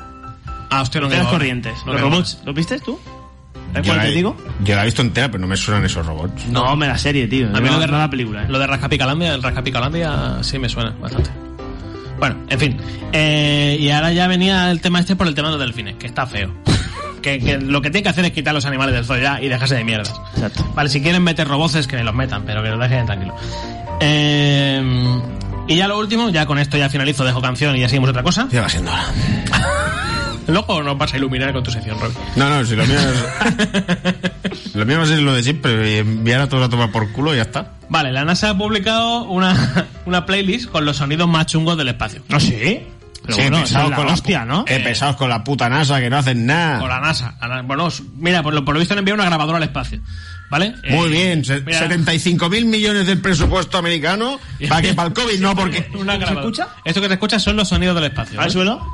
Ah, hostia, no Historias digo, Corrientes. no Los digo. robots, ¿los viste tú? ¿Sabes Yo cuál la, te he, digo? yo la he visto entera, pero no me suenan esos robots. No, me la serie, tío. A mí lo de no la película, ¿eh? Lo de Rascapicalandia, el Rascapicalandia sí me suena bastante. Bueno, en fin. Eh, y ahora ya venía el tema este por el tema de los delfines, que está feo. que, que lo que tiene que hacer es quitar los animales del zoo ya y dejarse de mierdas. Exacto. Vale, si quieren meter roboces, que me los metan, pero que los dejen tranquilos. Eh, y ya lo último, ya con esto ya finalizo, dejo canción y ya seguimos otra cosa. Ya va siendo hora. Luego nos vas a iluminar con tu sección, Rob. No, no, si lo mío es... lo mío va a ser lo de siempre, y enviar a todos a tomar por culo y ya está. Vale, la NASA ha publicado una, una playlist con los sonidos más chungos del espacio. ¿No sí? Pero Sí, bueno, pesados esa es la con la hostia, ¿no? Eh, pesados con la puta NASA que no hacen nada. Con la NASA. A la- Bueno, mira, por lo, por lo visto han enviado una grabadora al espacio. ¿Vale? Muy Eh, bien, se- mira, setenta y cinco mil millones del presupuesto americano. ¿Para qué? ¿Para el COVID? No, porque... una ¿Se grabadora. escucha? Esto que se escucha son los sonidos del espacio. ¿Al ¿vale? suelo?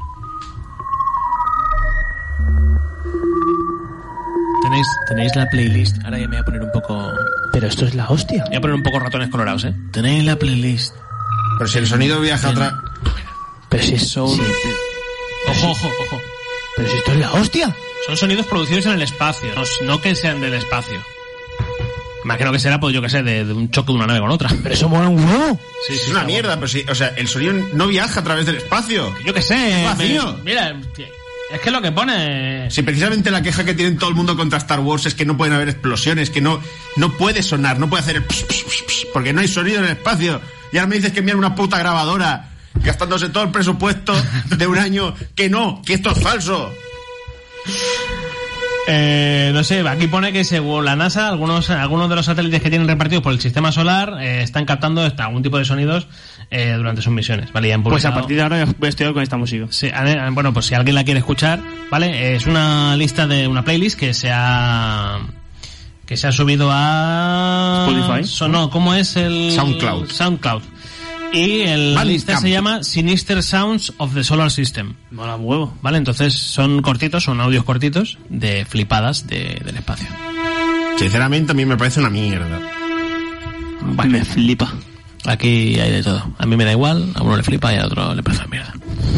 Tenéis, tenéis la playlist. Ahora ya me voy a poner un poco... Pero esto es la hostia. Voy a poner un poco ratones colorados, ¿eh? Tenéis la playlist. Pero si el sonido viaja a otra... Pero si es... Son- sí, Ojo, ojo, ojo. pero si esto es la hostia. Son sonidos producidos en el espacio, no, no que sean del espacio. Imagino que será, pues yo que sé, de, de un choque de una nave con otra. Pero eso mola un huevo. Sí, Es una mierda, pero sí, o sea, el sonido no viaja a través del espacio. Yo que sé. Vacío. me- mira, es que lo que pone... Si precisamente la queja que tienen todo el mundo contra Star Wars es que no pueden haber explosiones, que no, no puede sonar, no puede hacer el pss, pss, pss, pss, porque no hay sonido en el espacio. Y ahora me dices que envían una puta grabadora gastándose todo el presupuesto de un año, que no, que esto es falso. Eh, no sé, aquí pone que según la NASA, algunos algunos de los satélites que tienen repartidos por el sistema solar eh, están captando hasta algún tipo de sonidos eh, durante sus misiones, ¿vale? Y han Pues a publicado- partir de ahora voy a estudiar con esta música. Sí, han- bueno, pues si alguien la quiere escuchar, ¿vale? Es una lista de una playlist que se ha que se ha subido a Spotify. So- no, ¿cómo es el SoundCloud. SoundCloud. Y el Van lista Camp. se llama Sinister Sounds of the Solar System. Mola un huevo. Vale, entonces son cortitos, son audios cortitos de flipadas de, del espacio. Sinceramente, a mí me parece una mierda. Bueno, Me flipa. aquí hay de todo. A mí me da igual, a uno le flipa y a otro le parece mierda.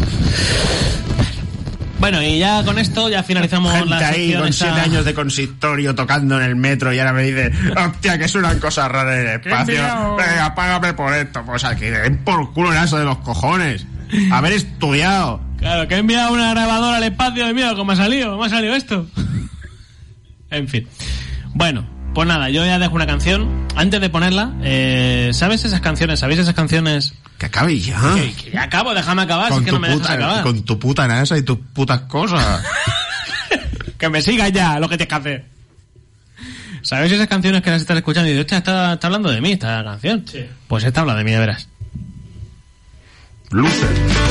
Bueno, y ya con esto ya finalizamos Gente la ahí sección con esta- siete años de consistorio tocando en el metro y ahora me dice, hostia, que suenan cosas raras en el espacio. Venga, págame por esto. Pues a que den por culo en eso de los cojones. Haber estudiado. Claro, que he enviado una grabadora al espacio y mira cómo ha salido, cómo ha salido esto. En fin. Bueno, pues nada, yo ya dejo una canción. Antes de ponerla, eh, ¿sabes esas canciones? ¿Sabéis esas canciones? Que acabe ya. Que, que ya acabo, déjame acabar, si Con es que tu, no me dejas puta, acabar. con tu puta NASA y tus putas cosas. Que me sigas ya, lo que tienes que hacer. ¿Sabéis esas canciones que las estás escuchando y dices, hostia, está, está hablando de mí esta canción? Sí. Pues esta habla de mí, de veras. Luces.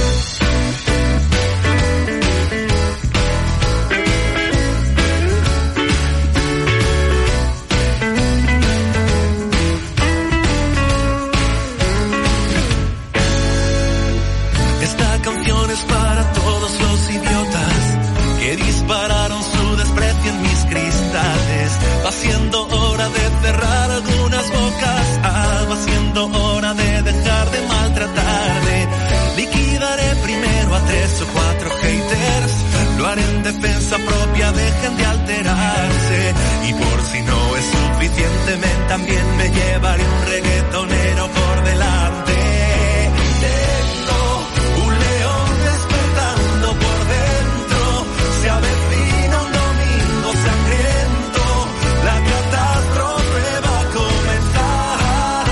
Esta canción es para todos los idiotas que dispararon su desprecio en mis cristales. Va siendo hora de cerrar algunas bocas. Ah, va siendo hora de dejar de maltratarme. Liquidaré primero a tres o cuatro haters. Lo haré en defensa propia, dejen de alterarse. Y por si no es suficiente, me- también me llevaré un reggaetonero por delante. Tengo un león despertando por dentro. Se avecina un domingo sangriento. La catástrofe va a comenzar.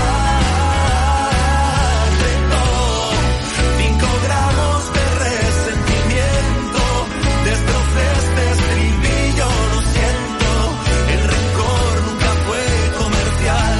Tengo cinco gramos de resentimiento. Destrocé este estribillo, lo siento. El rencor nunca fue comercial.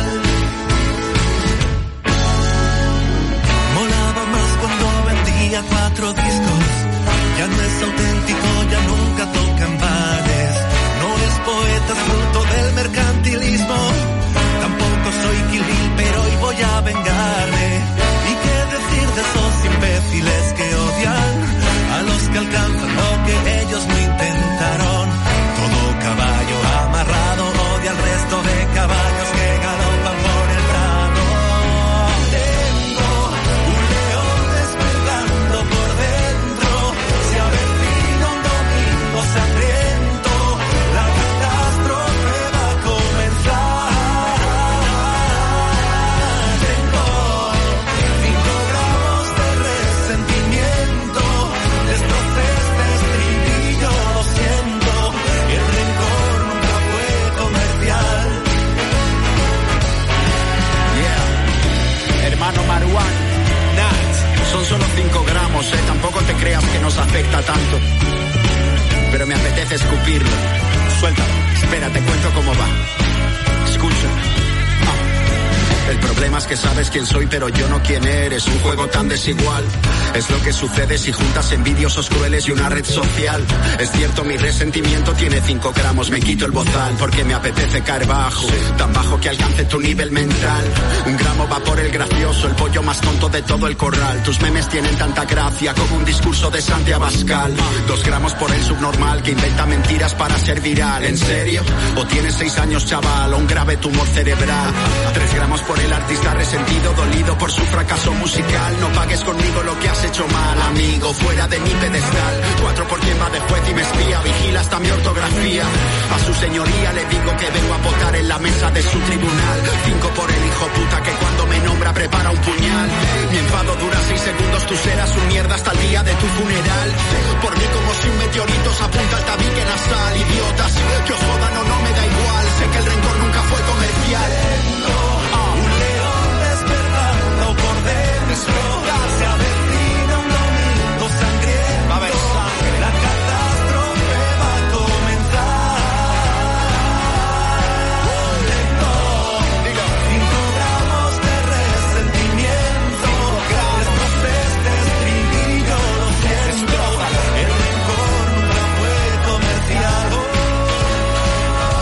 Molaba más cuando vendía cuatro discos. Ya no es auténtico, ya nunca toca en bares. No es poeta, es fruto del mercantilismo. Tampoco soy Kill Bill, pero hoy voy a vengarme. ¿Y qué decir de esos imbéciles que odian a los que alcanzan lo que ellos no intentaron? Todo caballo amarrado odia al resto de caballos que galopan por el prado. Tengo un león despertando por dentro. Se avecina un domingo sangriento. La catástrofe va a comenzar. Tengo cinco gramos de resentimiento. Destrocé este estribillo, lo siento. El rencor nunca fue comercial. Yeah. Hermano Maruán, Nat, son solo cinco gramos, eh, tampoco te creas que nos afecta tanto. Pero me apetece escupirlo. Suéltalo, espera, te cuento cómo va. Escucha. Ah. El problema es que sabes quién soy, pero yo no quién eres. Un juego tan desigual. Es lo que sucede si juntas envidiosos crueles y una red social. Es cierto, mi resentimiento tiene cinco gramos. Me quito el bozal porque me apetece caer bajo. Tan bajo que alcance tu nivel mental. Un gramo va por el gracioso, el pollo más tonto de todo el corral. Tus memes tienen tanta gracia como un discurso de Santi Abascal. Dos gramos por el subnormal que inventa mentiras para ser viral. ¿En serio? ¿O tienes seis años, chaval, o un grave tumor cerebral? Tres gramos por el artista resentido, dolido por su fracaso musical. No pagues conmigo lo que has hecho mal, amigo, fuera de mi pedestal. Cuatro por quien va de juez y me espía, vigila hasta mi ortografía. A su señoría le digo que vengo a votar en la mesa de su tribunal. Cinco por el hijo puta que cuando me nombra prepara un puñal. Mi enfado dura seis segundos, tú serás un mierda hasta el día de tu funeral. Por mí como si un meteorito se apunta al tabique nasal. Idiotas, que os jodan o no me da igual. Sé que el rencor nunca fue comercial. Un león despertando por dentro. Se avecina un domingo sangriento. Va a haber sangre. La catástrofe va a comenzar. Tengo cinco gramos de resentimiento. Destrocé este estribillo, lo siento. El rencor nunca fue comercial.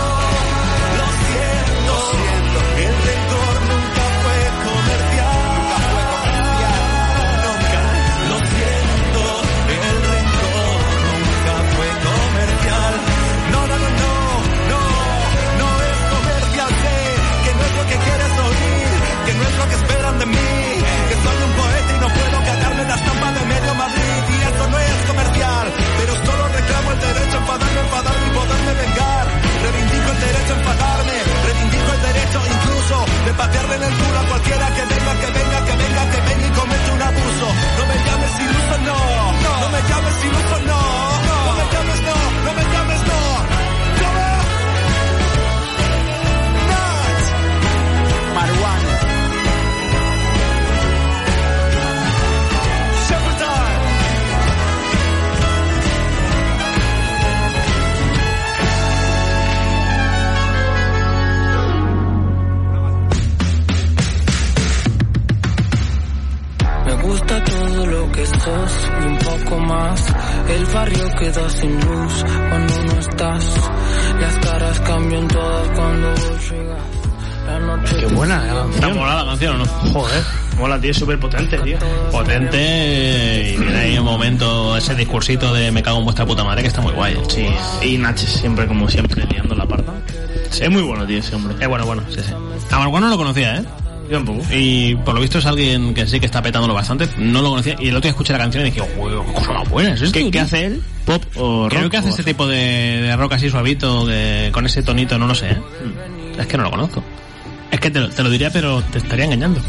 El barrio queda sin luz cuando no estás. Las caras cambian todas cuando vos llegas. La noche Qué buena la canción. ¿Está mola la canción o no? Joder, mola, tío, es súper potente, tío. Potente, y tiene ahí un momento, ese discursito de me cago en vuestra puta madre, que está muy guay. Sí, y Naches siempre, como siempre, liando la parda. Sí. Es muy bueno, tío, ese hombre. Es bueno, bueno, sí, sí. A Marguano no lo conocía, ¿eh? Yo tampoco. Y por lo visto es alguien que sí que está petándolo bastante. No lo conocía. Y el otro día escuché la canción y dije, uy, qué cosa más buena es esto. ¿Qué, ¿Qué hace él? ¿Pop o rock? Creo que hace este tipo de, de rock así suavito, de, con ese tonito, no lo sé, ¿eh? Mm. Es que no lo conozco. Es que te lo, te lo diría, pero te estaría engañando.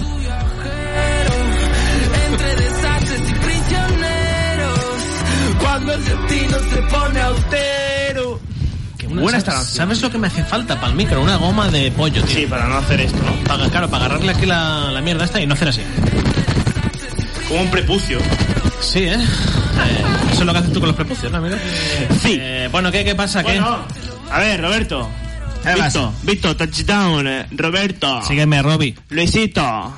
entre desastres y prisioneros. Cuando el destino se pone austero. Buena esta canción. ¿Sabes lo que me hace falta para el micro? Una goma de pollo, tío. Sí, para no hacer esto, ¿no? Para, claro, para agarrarle aquí la, la mierda esta y no hacer así. Como un prepucio. Sí, ¿eh? eh eso es lo que haces tú con los prepucios, ¿no, amigo? Sí. Eh, bueno, ¿qué, qué pasa? Bueno, ¿Qué? A ver, Roberto. Visto, Visto, touchdown. eh, Roberto. Sígueme, Robbie. Luisito.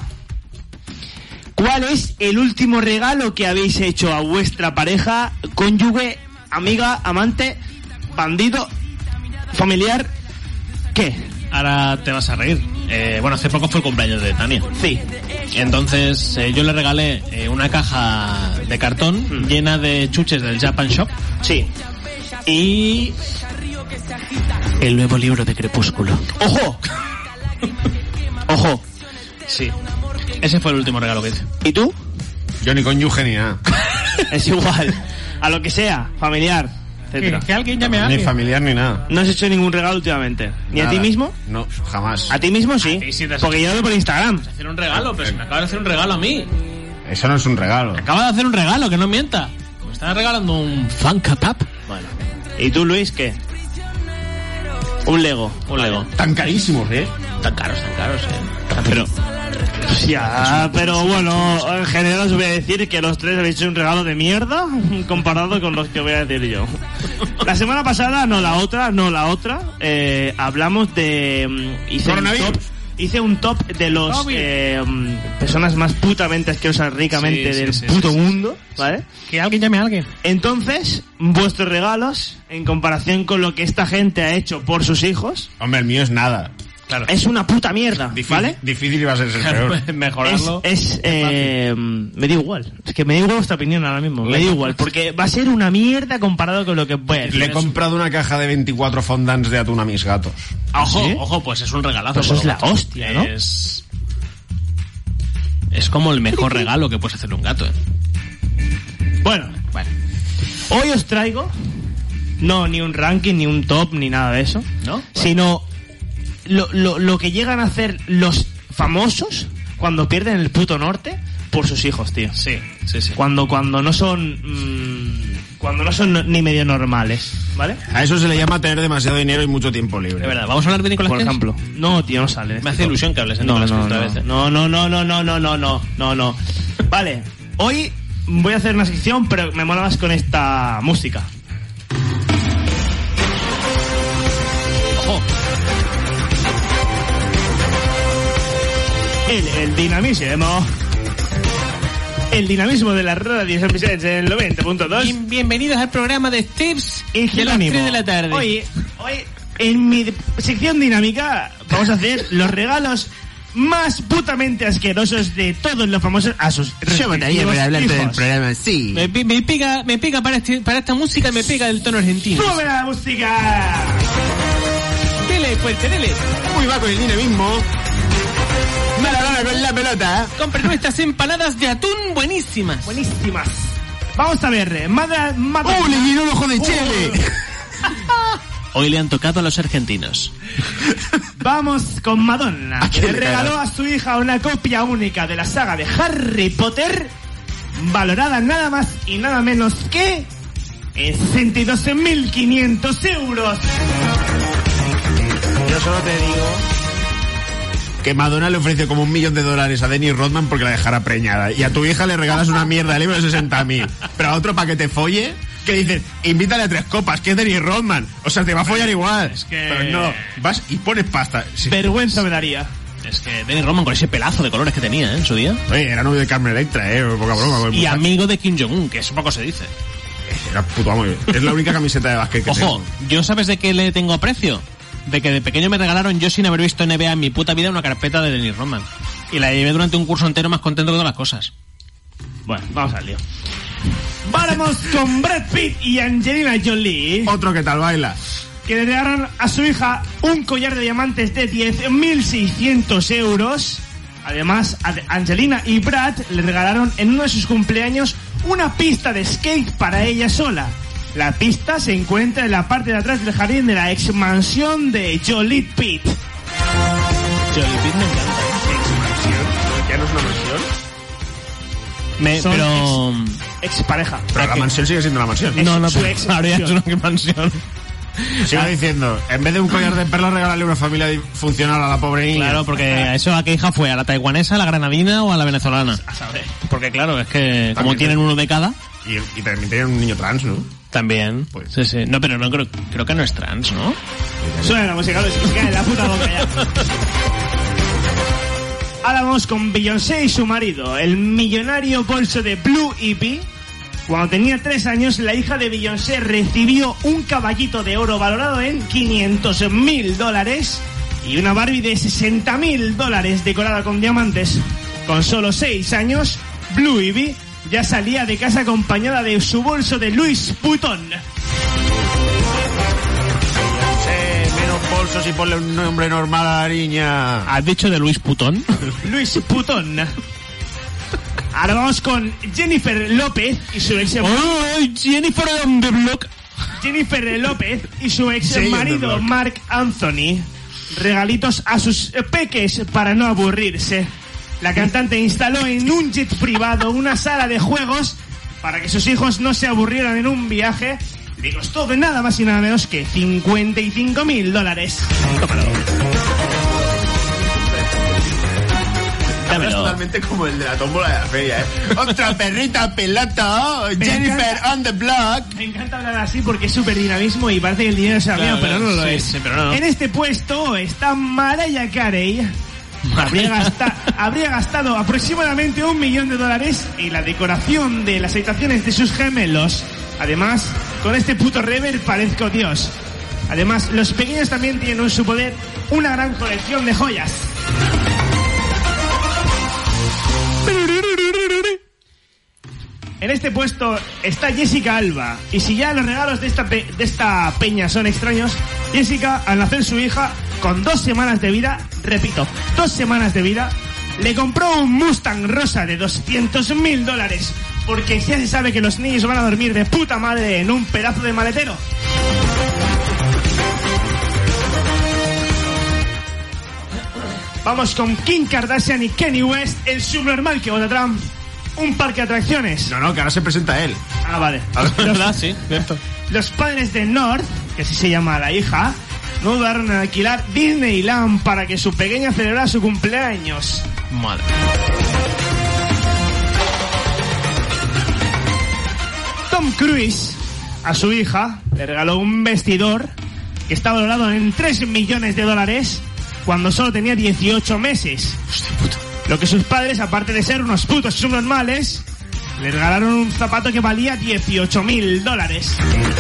¿Cuál es el último regalo que habéis hecho a vuestra pareja, cónyuge, amiga, amante, bandido, familiar? ¿Qué? Ahora te vas a reír. Eh, bueno, hace poco fue el cumpleaños de Tania. Sí. Entonces eh, yo le regalé eh, una caja de cartón mm. llena de chuches del Japan Shop. Sí. Y el nuevo libro de Crepúsculo. ¡Ojo! ¡Ojo! Sí. Ese fue el último regalo que hice. ¿Y tú? Yo ni cónyuge ni nada. Es igual. A lo que sea, familiar, etcétera. Que, que alguien llame a Ni alguien. familiar ni nada. ¿No has hecho ningún regalo últimamente? ¿Ni Nada. a ti mismo? No, jamás. ¿A ti mismo sí? A ti sí te has Porque hecho. yo lo veo por Instagram. Hacer un regalo, pero si me acaba de hacer un regalo a mí. Eso no es un regalo. Acaba de hacer un regalo, que no mienta. Me está regalando un Funko Pop. Bueno. ¿Y tú, Luis, qué? Un Lego. Un Lego. Tan carísimos, ¿eh? Tan caros, tan caros, eh. Pero... Ya, pero bueno, en general os voy a decir que los tres habéis hecho un regalo de mierda comparado con los que voy a decir yo. La semana pasada, no la otra, no la otra, eh, hablamos de... Hice un, top, hice un top de los eh, personas más putamente asquerosas ricamente sí, del sí, sí, puto sí, sí. mundo, ¿vale? Que alguien llame a alguien. Entonces, vuestros regalos, en comparación con lo que esta gente ha hecho por sus hijos... Hombre, el mío es nada. Claro. Es una puta mierda, Difícil, ¿vale? Difícil iba a ser el peor. Mejorarlo. Es, es, eh, me da igual. Es que me da igual vuestra opinión ahora mismo. Me da igual, porque va a ser una mierda comparado con lo que voy a decir. Le he comprado una caja de veinticuatro fondants de atún a mis gatos. Ojo, ¿Sí? ojo, pues es un regalazo. Pues por es lo la menos. hostia, ¿no? Es... es como el mejor regalo que puedes hacerle a un gato, ¿eh? Bueno, bueno. Hoy os traigo, no ni un ranking, ni un top, ni nada de eso, ¿no? Sino lo, lo, lo que llegan a hacer los famosos cuando pierden el puto norte por sus hijos, tío. Sí, sí, sí. Cuando, cuando no son... Mmm, cuando no son ni medio normales, ¿vale? A eso se le llama tener demasiado dinero y mucho tiempo libre. De verdad, ¿vamos a hablar de Nicolas Por Cage? ejemplo. No, tío, no sale. Me hace ilusión que hables de no, Nicolas no, Cage otra no, vez, ¿eh? no, no, no, no, no, no, no, no, no, no. Vale, hoy voy a hacer una sección, pero me mola más con esta música. Ojo. El, el dinamismo. El dinamismo de la radio San Vicente en el noventa punto dos. Bien, bienvenidos al programa de Tips Y de las tres de la tarde. Hoy, hoy, en mi sección dinámica, vamos a hacer los regalos más putamente asquerosos de todos los famosos a sus respectivos hijos. programa, sí. Me, pi- me pica, me pica para, este, para esta música, me pica el tono argentino. ¡Sube la música! Dele, fuerte, dele. Uy, va con el dinamismo. Maradona con la pelota. Compren nuestras empanadas de atún buenísimas. Buenísimas. Vamos a ver, Madra... Madra ¡Oh, le llenó el ojo de chile! Hoy le han tocado a los argentinos. Vamos con Madonna, que qué le le regaló cagas? a su hija una copia única de la saga de Harry Potter, valorada nada más y nada menos que en sesenta y dos mil quinientos euros. Yo solo te digo... Que Madonna le ofrece como un millón de dólares a Dennis Rodman porque la dejara preñada. Y a tu hija le regalas una mierda de libro de sesenta mil. Pero a otro para que te folle, que dices, invítale a tres copas, que es Dennis Rodman. O sea, te va a follar igual. Es que... Pero no, vas y pones pasta. Sí. Vergüenza me daría. Es que Dennis Rodman con ese pelazo de colores que tenía, ¿eh? En su día. Oye, era novio de Carmen Electra, eh, poca broma. Y amigo de Kim Jong-un, que eso poco se dice. Era puto amo. Es la única camiseta de básquet que Ojo, tengo. ¿yo sabes de qué le tengo aprecio? De que de pequeño me regalaron, yo sin haber visto N B A en mi puta vida, una carpeta de Dennis Rodman. Y la llevé durante un curso entero más contento de todas las cosas. Bueno, vamos al lío. Vamos con Brad Pitt y Angelina Jolie. Otro que tal baila. Que le regalaron a su hija un collar de diamantes de diez mil seiscientos euros. Además, a Angelina y Brad le regalaron en uno de sus cumpleaños una pista de skate para ella sola. La pista se encuentra en la parte de atrás del jardín de la ex mansión de Jolie Pitt. Jolie Pitt me encanta. ¿Exmansión? ¿Ya no es una mansión? Me, Son pero... Ex, ex pareja. Pero la mansión sigue siendo la mansión. No, no, su pero ex ahora ya es una mansión. Sigo diciendo, en vez de un collar de perlas, regalarle una familia funcional a la pobre niña. Claro, porque a eso, ¿a qué hija fue? ¿A la taiwanesa, a la granadina o a la venezolana? A saber. Porque claro, es que como También tienen uno de cada... Y, y también tienen un niño trans, ¿no? También. Pues. Sí, sí. No, pero no creo, creo que no es trans, ¿no? Suena la música, Luis, que se cae en la puta boca ya. Ahora vamos con Beyoncé y su marido, el millonario bolso de Blue Ivy. Cuando tenía tres años, la hija de Beyoncé recibió un caballito de oro valorado en quinientos mil dólares y una Barbie de sesenta mil dólares decorada con diamantes. Con solo seis años, Blue Ivy ya salía de casa acompañada de su bolso de Louis Vuitton. Menos bolsos y ponle un nombre normal a la niña. ¿Has dicho de Luis Putón? Luis Vuitton. Ahora vamos con Jennifer López y su ex ¡Oh, Jennifer on the block! Jennifer López y su ex Sí, on the marido block. Marc Anthony. Regalitos a sus peques para no aburrirse. La cantante instaló en un jet privado una sala de juegos para que sus hijos no se aburrieran en un viaje. Le costó de nada más y nada menos que cincuenta y cinco mil dólares. Es totalmente como el de la tómbola de la feria, ¿eh? Otra perrita pelota, Me Jennifer encanta. on the block. Me encanta hablar así porque es súper dinamismo y parece que el dinero sea Claro, mío, pero no lo sí, es. sí, pero no. En este puesto está Mariah Carey. Habría, gasta- habría gastado aproximadamente un millón de dólares en la decoración de las habitaciones de sus gemelos. Además, con este puto rever parezco Dios. Además, los pequeños también tienen en su poder una gran colección de joyas. En este puesto está Jessica Alba. Y si ya los regalos de esta, pe- de esta peña son extraños, Jessica, al nacer su hija, con dos semanas de vida, repito, dos semanas de vida, le compró un Mustang rosa de doscientos mil dólares. Porque ya se sabe que los niños van a dormir de puta madre en un pedazo de maletero. Vamos con Kim Kardashian y Kanye West, el subnormal que vota Trump. Un parque de atracciones. No, no, que ahora se presenta él. Ah, vale. ¿Verdad? Sí, cierto. Los padres de North, que así se llama la hija, no dudaron en alquilar Disneyland para que su pequeña celebrara su cumpleaños. Madre. Tom Cruise, a su hija, le regaló un vestidor que está valorado en tres millones de dólares cuando solo tenía dieciocho meses. Hostia puta. Lo que sus padres, aparte de ser unos putos subnormales, le regalaron un zapato que valía dieciocho mil dólares.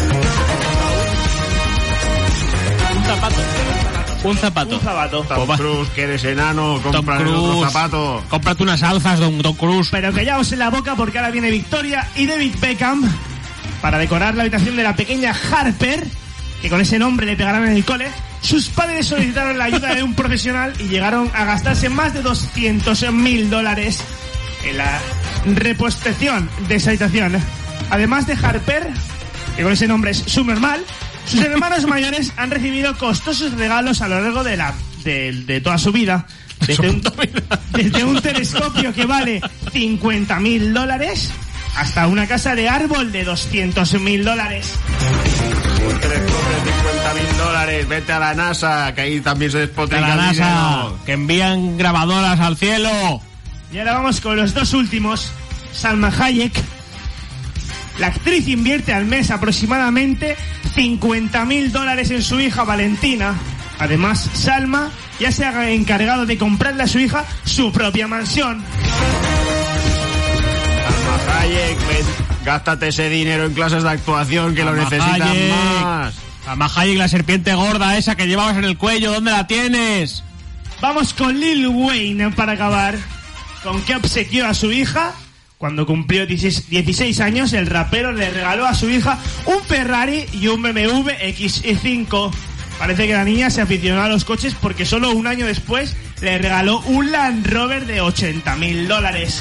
Un zapato. Un zapato. Un zapato. Tom Cruise, que eres enano, Tom compra otro Cruise. zapato. Cómprate unas alzas, don Tom Cruise. Pero callaos en la boca porque ahora viene Victoria y David Beckham para decorar la habitación de la pequeña Harper, que con ese nombre le pegarán en el cole. Sus padres solicitaron la ayuda de un profesional y llegaron a gastarse más de doscientos mil dólares en la reposición de esa habitación. Además de Harper, que con ese nombre es subnormal, sus hermanos mayores han recibido costosos regalos a lo largo de la de, de toda su vida. Desde un, desde un telescopio que vale cincuenta mil dólares hasta una casa de árbol de doscientos mil dólares. Un telescopio de cincuenta mil dólares, vete a la NASA, que ahí también se De despotrica la el NASA, dinero. que envían grabadoras al cielo. Y ahora vamos con los dos últimos. Salma Hayek. La actriz invierte al mes aproximadamente cincuenta mil dólares en su hija Valentina. Además, Salma ya se ha encargado de comprarle a su hija su propia mansión. Salma Hayek, ven- Gástate ese dinero en clases de actuación, que lo necesitan más. Salma Hayek, la serpiente gorda esa que llevabas en el cuello, ¿dónde la tienes? Vamos con Lil Wayne para acabar. ¿Con qué obsequió a su hija? Cuando cumplió dieciséis años, el rapero le regaló a su hija un Ferrari y un B M W equis cinco. Parece que la niña se aficionó a los coches porque solo un año después le regaló un Land Rover de ochenta mil dólares.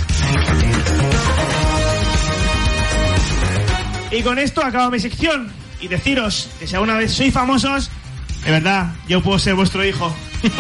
Y con esto acabo mi sección. Y deciros que si alguna vez sois famosos, de verdad, yo puedo ser vuestro hijo.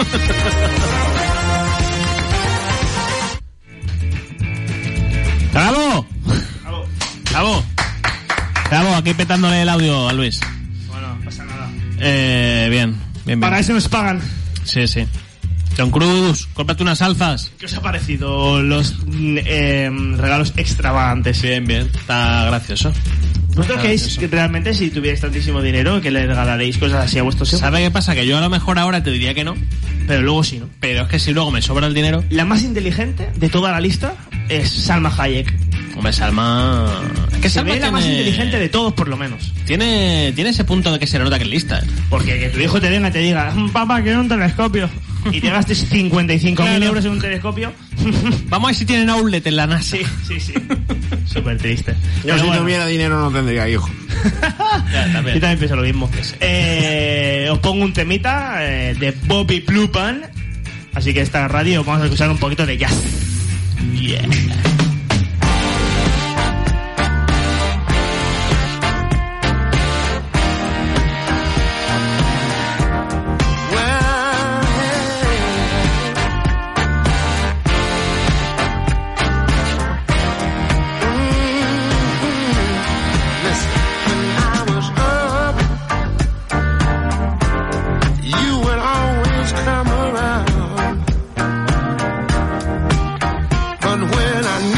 ¡Bravo! ¡Bravo! ¡Bravo! ¡Bravo! Aquí petándole el audio a Luis. Bueno, no pasa nada. Eh, bien, bien, bien. Para eso nos pagan. Sí, sí. John Cruz, cómprate unas alzas. ¿Qué os ha parecido los eh, regalos extravagantes? Bien, bien. Está gracioso. ¿Vosotros creéis que realmente si tuvierais tantísimo dinero que le regalaréis cosas así a vuestros hijos? ¿Sabe qué pasa? Que yo a lo mejor ahora te diría que no, pero luego sí, ¿no? Pero es que si luego me sobra el dinero... La más inteligente de toda la lista es Salma Hayek. Hombre, Salma... Es que se Salma ve la tiene... más inteligente de todos, por lo menos. Tiene tiene ese punto de que se le nota que es lista, ¿eh? Porque que tu hijo te venga y te diga, papá, quiero un telescopio, y te gastes cincuenta y cinco mil euros en un telescopio. Vamos a ver si tienen outlet en la NASA. Sí, sí, sí. Súper triste. Yo Pero si bueno. tuviera dinero no tendría hijos. Ya, también. Yo también pienso lo mismo. Eh, os pongo un temita eh, de Bobby Blue Pan. Así que esta radio vamos a escuchar un poquito de jazz. Yeah. When I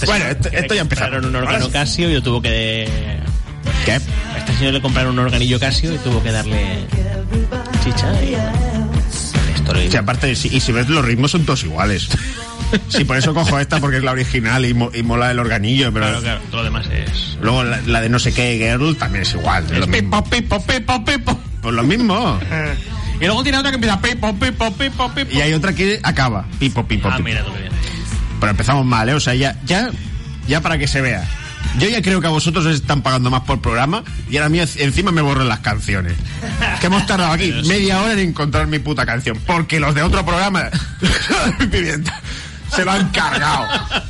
Bueno, esto, esto ya empezaron. Un órgano Casio y yo tuvo que... ¿Qué? A este señor le compraron un organillo Casio y tuvo que darle chicha y... Sí, aparte, y si ves los ritmos son todos iguales. Sí, por eso cojo esta porque es la original y, mo, y mola el organillo, pero... Claro, claro, todo lo demás es... Luego la, la de no sé qué girl también es igual. Es pipo, pipo, pipo, pipo. Pues lo mismo. Y luego tiene otra que empieza pipo, pipo, pipo, pipo. Y hay otra que acaba pipo, pipo, ah, pipo. Mira, tú qué bien. Pero empezamos mal, ¿eh? O sea, ya, ya, ya para que se vea. Yo ya creo que a vosotros os están pagando más por programa y ahora a mí encima me borran las canciones. Que hemos tardado aquí sí. media hora en encontrar mi puta canción. Porque los de otro programa Pimienta, se lo han cargado.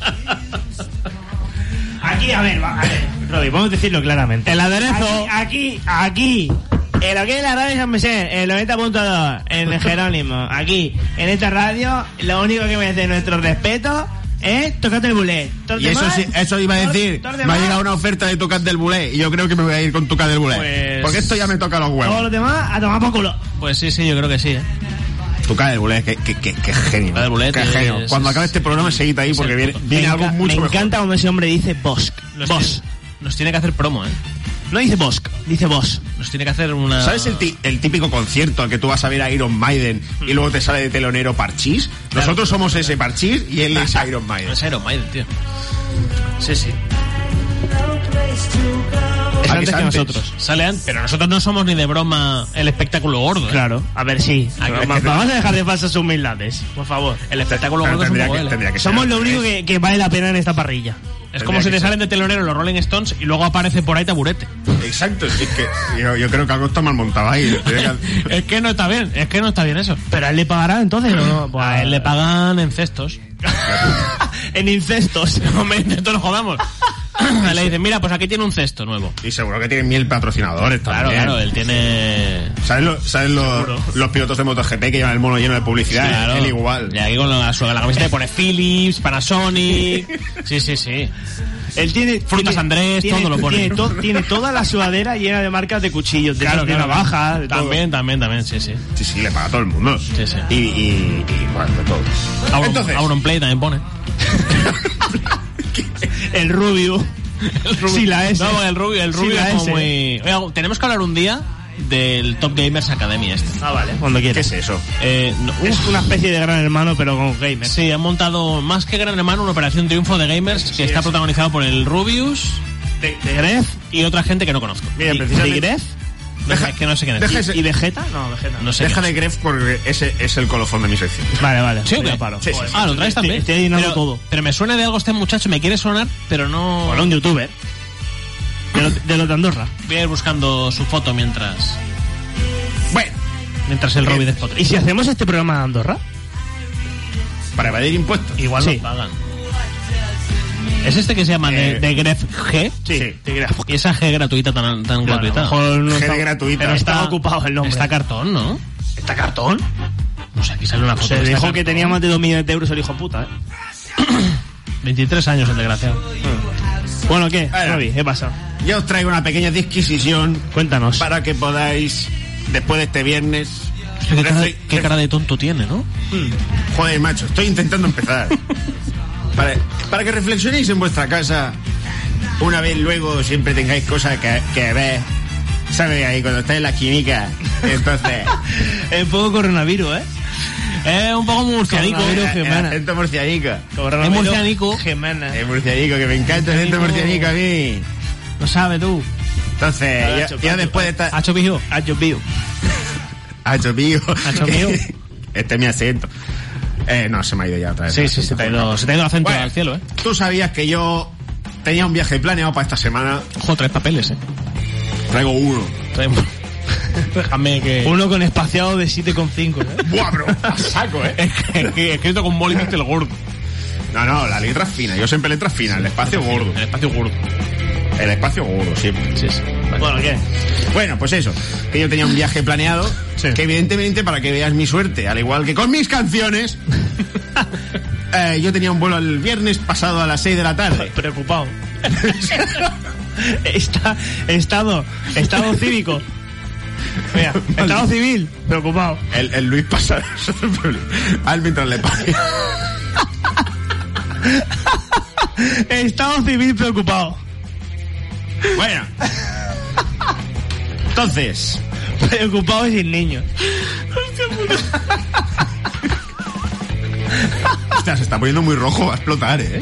Aquí, a ver, va, a ver, Rodi, vamos a decirlo claramente. El aderezo. Aquí, aquí, aquí en lo que es la radio San Vicente, el noventa punto dos, en el Jerónimo, aquí, en esta radio, lo único que merece nuestro respeto es tocarte el bulé. Y eso sí, eso iba a decir, me ha llegado una oferta de tocar del bulé y yo creo que me voy a ir con tocar del bulé. Pues... Porque esto ya me toca los huevos. Todos los demás a tomar por culo. Pues sí, sí, yo creo que sí, ¿eh? Tocar del bulé, que, que, que, que genio. Del bulé, que genio. Es, Cuando acabe este programa, seguid ahí porque viene, viene algo mucho mejor. Me encanta cuando ese hombre dice Bosk. Nos, Bosk. Tiene, nos tiene que hacer promo, ¿eh? No dice Bosk, dice Boss. Nos tiene que hacer una... ¿Sabes el, ti, el típico concierto al que tú vas a ver a Iron Maiden y luego te sale de telonero Parchís? Claro. Nosotros somos ese Parchís y él es Iron Maiden. Es Iron Maiden, tío. Sí, sí. Es antes que antes. nosotros. Sale antes, pero nosotros no somos ni de broma el espectáculo gordo, ¿eh? Claro, a ver, sí. Vamos, vamos a dejar de falsas humildades, por favor. El espectáculo pero gordo tendría es un que, poco tendría que Somos lo único que, que vale la pena en esta parrilla. Es como si te salen de telonero los Rolling Stones y luego aparece por ahí Taburete. Exacto, es que yo, yo creo que algo está mal montado ahí. Es que no está bien, es que no está bien eso. Pero a él le pagará entonces, ¿o no? Pues a él le pagan en cestos. En incestos. Hombre, esto lo jodamos. Le dicen, mira, pues aquí tiene un cesto nuevo. Y seguro que tiene mil patrocinadores claro, también. Claro, él tiene... ¿Sabes, lo, ¿sabes los, los pilotos de MotoGP que llevan el mono lleno de publicidad? Claro. Él igual. Y aquí con la, la camiseta pone Philips, Panasonic... Sí, sí, sí. Él tiene... Frutas tiene, Andrés, tiene, todo lo pone. Tiene, to, tiene toda la sudadera llena de marcas de cuchillos, de, claro, de claro, navajas, de también, todo. también, también, sí, sí. Sí, sí, le paga a todo el mundo. Sí, sí. Y, y, y bueno, de todo. Auron, Entonces... Auronplay también pone. El Rubio. El Rubio. Sí, la S. No, el Rubio, el Rubio sí, es como S. muy... Oiga, tenemos que hablar un día del Top Gamers Academy este. Ah, vale, cuando quieras. ¿Qué es eso? Eh, no, es una especie de Gran Hermano, pero con gamers. Sí, han montado más que Gran Hermano una operación triunfo de gamers que sí, está es. protagonizado por el Rubius, de, de Gref y otra gente que no conozco. Mira, precisamente. ¿De Gref? Deja, es que no sé quién es. Ese... ¿Y Vegeta? No, Vegeta. No sé Deja de Gref porque ese es el colofón de mi sección. Vale, vale. Sí, okay. paro. Sí, sí, sí. Ah, lo traes también. Estoy adivinando pero, todo. Pero me suena de algo este muchacho, me quiere sonar, pero no... Bueno, un youtuber. De los de, lo de Andorra. Voy a ir buscando su foto mientras... Bueno. Mientras el Robbie despotrica. ¿Y si hacemos este programa de Andorra? Para evadir impuestos. Igual sí. nos pagan. ¿Es este que se llama eh, de, de Gref G? Sí, sí. de Gref. ¿Y esa G gratuita tan, tan claro, gratuita? No G está, gratuita. Pero está, está ocupado el nombre. Está cartón, ¿no? ¿Está cartón? No sé, aquí sale una foto. Se dijo cartón. Que tenía más de dos millones de euros el hijo puta, ¿eh? veintitrés años el desgraciado. Hmm. Bueno, ¿qué? Javi, ¿qué pasa? Yo os traigo una pequeña disquisición. Cuéntanos. Para que podáis, después de este viernes... ¿Qué cara, de, qué cara de tonto tiene, ¿no? Hmm. Joder, macho, estoy intentando empezar. para, para que reflexionéis en vuestra casa. Una vez luego siempre tengáis cosas que, que ver. ¿Sabes? Ahí cuando estáis en la química. Entonces... es un poco coronavirus, ¿eh? Es un poco murcianico. El acento murcianico. Es murcianico. Gemana. Es murcianico, que me encanta el acento murcianico a mí. Lo sabes tú. Entonces, ya, ya después de estar... Hacho pío. Hacho pío. Hacho pío. Hacho pío. Este es mi acento. Eh, no, se me ha ido ya otra vez. Sí, sí, se te ha ido, se te ha ido el acento bueno, al cielo, ¿eh? Tú sabías que yo tenía un viaje planeado para esta semana. Ojo, tres papeles, ¿eh? Traigo uno. Traigo... Déjame que... Uno con espaciado de siete coma cinco, ¿eh? Buah, bro, a saco, ¿eh? Es que, que escrito con boli el gordo. No, no, la letra es fina. Yo siempre letra fina. El espacio el gordo. El espacio gordo. El espacio gordo, siempre. Sí, sí. Vale. Bueno, ¿qué? Bueno, pues eso. Que yo tenía un viaje planeado. Sí. Que evidentemente, para que veas mi suerte, al igual que con mis canciones... eh, yo tenía un vuelo el viernes pasado a las seis de la tarde. Preocupado. Está, estado, estado cívico. Mira, estado civil, preocupado. El, el Luis pasa al mientras le paga. Estado civil preocupado. Bueno. Entonces. Preocupado y sin niños. Hostia, se está poniendo muy rojo, va a explotar, ¿eh?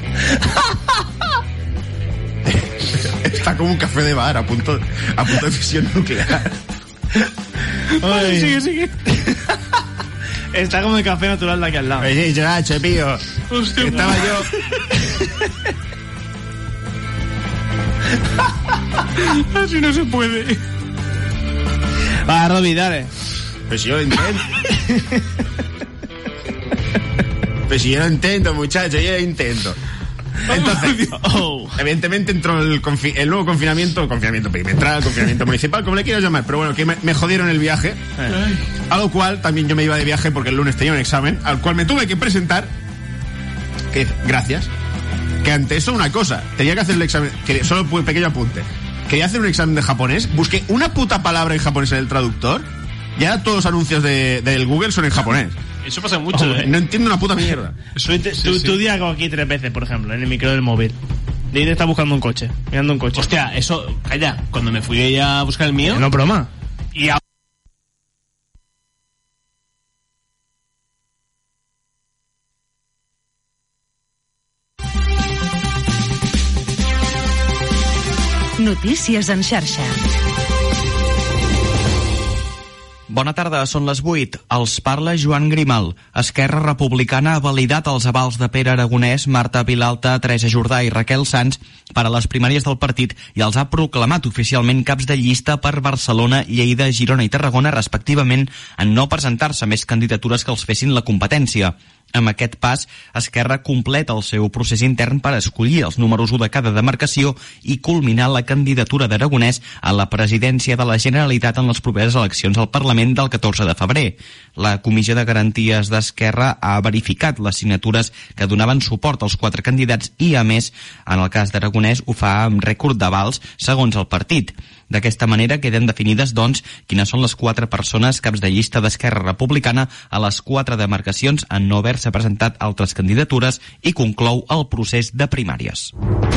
Está como un café de bar a punto, a punto de fisión nuclear. Ay, sigue, sigue. Está como el café natural de aquí al lado. Oye, yo, Chepillo. Hostia, estaba yo. Así no se puede. Va, Robbie, dale. Pues yo lo intento. Pues si yo lo intento, muchacho, yo lo intento. Entonces, oh. evidentemente entró el, confi- el nuevo confinamiento, confinamiento perimetral, confinamiento municipal, como le quieras llamar, pero bueno, que me, me jodieron el viaje. Ay. A lo cual también yo me iba de viaje porque el lunes tenía un examen, al cual me tuve que presentar. Que, gracias. Que ante eso una cosa, tenía que hacer el examen, que solo un pequeño apunte. Quería hacer un examen de japonés, busqué una puta palabra en japonés en el traductor, y ahora todos los anuncios de, del Google son en japonés. Eso pasa mucho, oh, ¿eh? No entiendo una puta mierda. Tú, sí, tú, sí. tú di algo aquí tres veces, por ejemplo, en el micro del móvil. De ahí te está buscando un coche, mirando un coche. Hostia, eso, calla, cuando me fui ella a buscar el mío. No, broma. Y a... Notícies en xarxa. Bona tarda, són les vuit. Els parla Joan Grimal. Esquerra Republicana ha validat els avals de Pere Aragonès, Marta Vilalta, Teresa Jordà i Raquel Sans per a les primàries del partit i els ha proclamat oficialment caps de llista per Barcelona, Lleida, Girona i Tarragona, respectivament, en no presentar-se més candidatures que els fessin la competència. Amb aquest pas, Esquerra completa el seu procés intern per escollir els números u de cada demarcació i culminar la candidatura d'Aragonès a la presidència de la Generalitat en les properes eleccions al Parlament del catorze de febrer. La Comissió de Garanties d'Esquerra ha verificat les signatures que donaven suport als quatre candidats i, a més, en el cas d'Aragonès, ho fa amb rècord d'avals segons el partit. D'aquesta manera queden definides, doncs, quines són les quatre persones caps de llista d'Esquerra Republicana a les quatre demarcacions en no haver-se presentat altres candidatures i conclou el procés de primàries.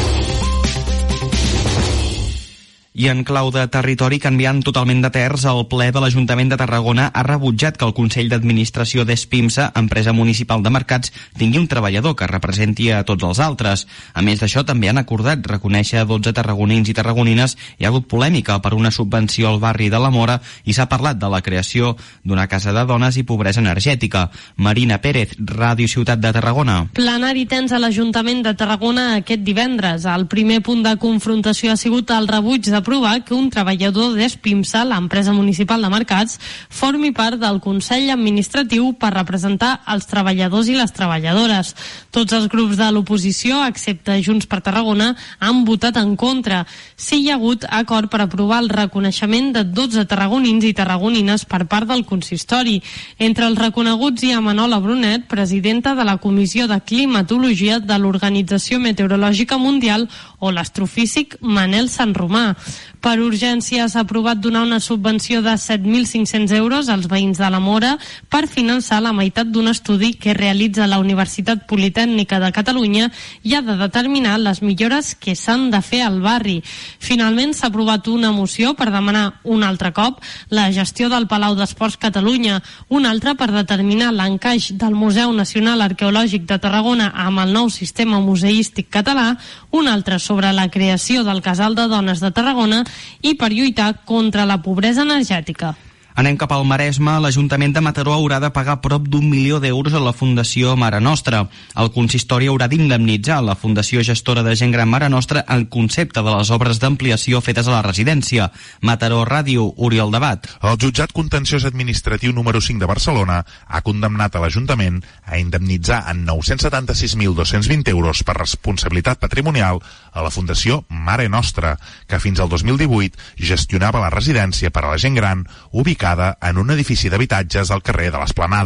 I en clau de territori, canviant totalment de terç, el ple de l'Ajuntament de Tarragona ha rebutjat que el Consell d'Administració d'Espimsa, empresa municipal de mercats, tingui un treballador que representi a tots els altres. A més d'això, també han acordat reconèixer dotze tarragonins i tarragonines. Hi ha hagut polèmica per una subvenció al barri de la Mora i s'ha parlat de la creació d'una casa de dones i pobresa energètica. Marina Pérez, Ràdio Ciutat de Tarragona. Plenari tens a l'Ajuntament de Tarragona aquest divendres. El primer punt de confrontació ha sigut el rebuig de aprovar que un treballador d'Espimsa, l'empresa municipal de mercats, formi part del Consell Administratiu per representar els treballadors i les treballadores. Tots els grups de l'oposició, excepte Junts per Tarragona, han votat en contra. Sí hi ha hagut acord per aprovar el reconeixement de dotze tarragonins i tarragonines per part del consistori. Entre els reconeguts hi ha Manola Brunet, presidenta de la Comissió de Climatologia de l'Organització Meteorològica Mundial, o l'astrofísic Manel Sanromà. Per urgència s'ha aprovat donar una subvenció de set mil cinc-cents euros als veïns de la Mora per finançar la meitat d'un estudi que realitza la Universitat Politècnica de Catalunya i ha de determinar les millores que s'han de fer al barri. Finalment s'ha aprovat una moció per demanar un altre cop la gestió del Palau d'Esports Catalunya, una altra per determinar l'encaix del Museu Nacional Arqueològic de Tarragona amb el nou sistema museístic català, una altra sobre la creació del Casal de Dones de Tarragona i per lluitar contra la pobresa energètica. Anem cap al Maresme. L'Ajuntament de Mataró haurà de pagar prop d'un milió d'euros a la Fundació Mare Nostra. El consistori haurà d'indemnitzar la Fundació Gestora de Gent Gran Mare Nostra en concepte de les obres d'ampliació fetes a la residència. Mataró Ràdio, Oriol Debat. El jutjat contenciós administratiu número cinc de Barcelona ha condemnat a l'Ajuntament a indemnitzar en nou-cents setanta-sis mil dos-cents vint euros per responsabilitat patrimonial a la Fundació Mare Nostra, que fins al dos mil divuit gestionava la residència per a la gent gran ubicada en un edifici d'habitatges al carrer de l'Esplanada.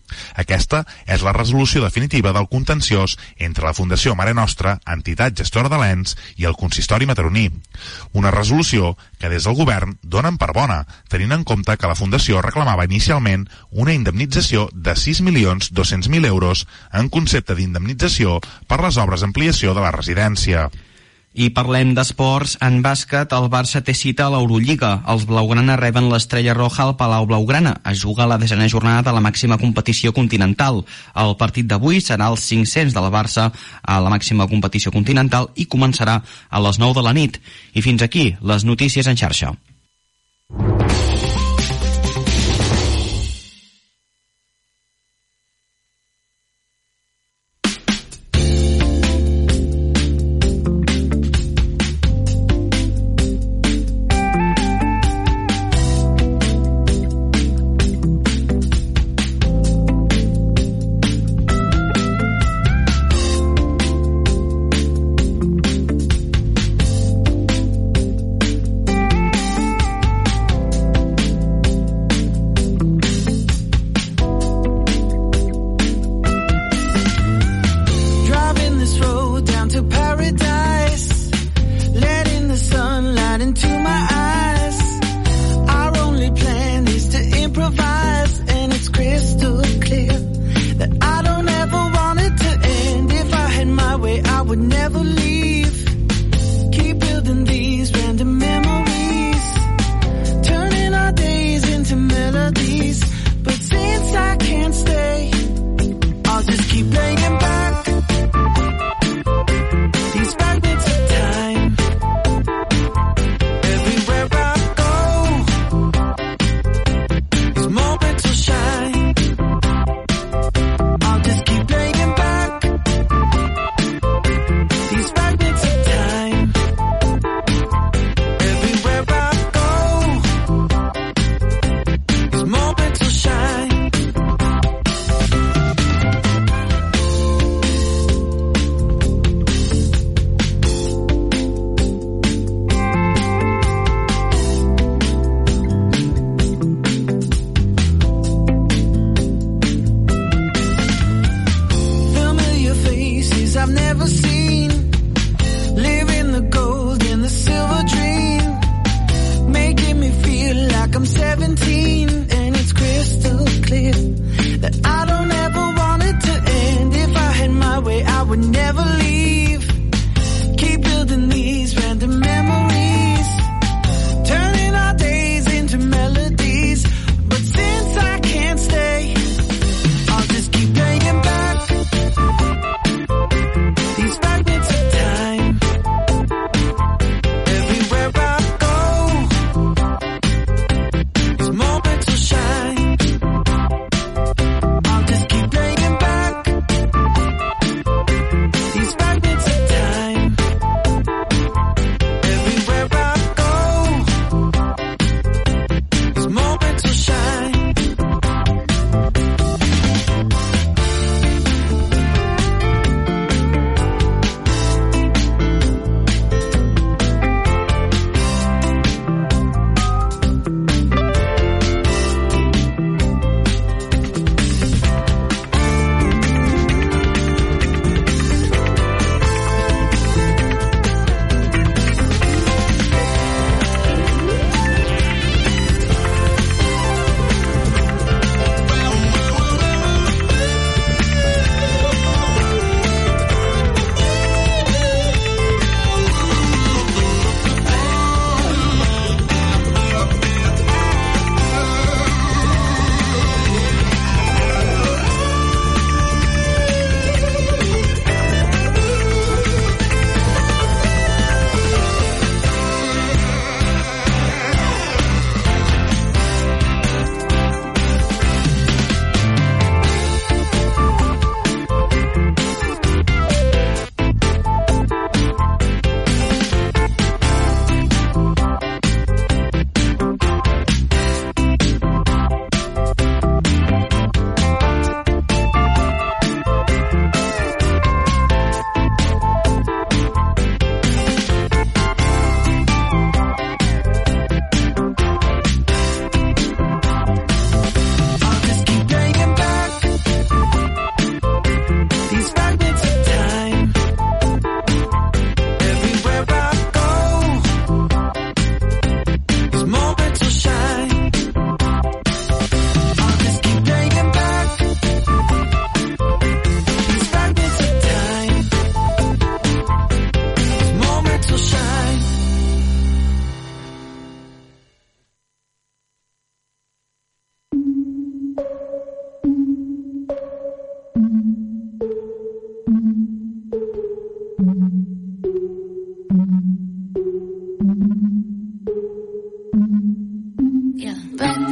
Aquesta és la resolució definitiva del contenciós entre la Fundació Mare Nostra, entitat gestora de l'ens, i el consistori mataroní. Una resolució que des del govern donen per bona, tenint en compte que la Fundació reclamava inicialment una indemnització de sis milions dos-cents mil euros en concepte d'indemnització per les obres d'ampliació de la residència. I parlem d'esports. En bàsquet, el Barça té cita a l'Eurolliga. Els blaugrana reben l'Estrella Roja al Palau Blaugrana. Es juga la desena jornada de la màxima competició continental. El partit d'avui serà el cinc-cents del Barça a la màxima competició continental i començarà a les nou de la nit. I fins aquí les notícies en xarxa.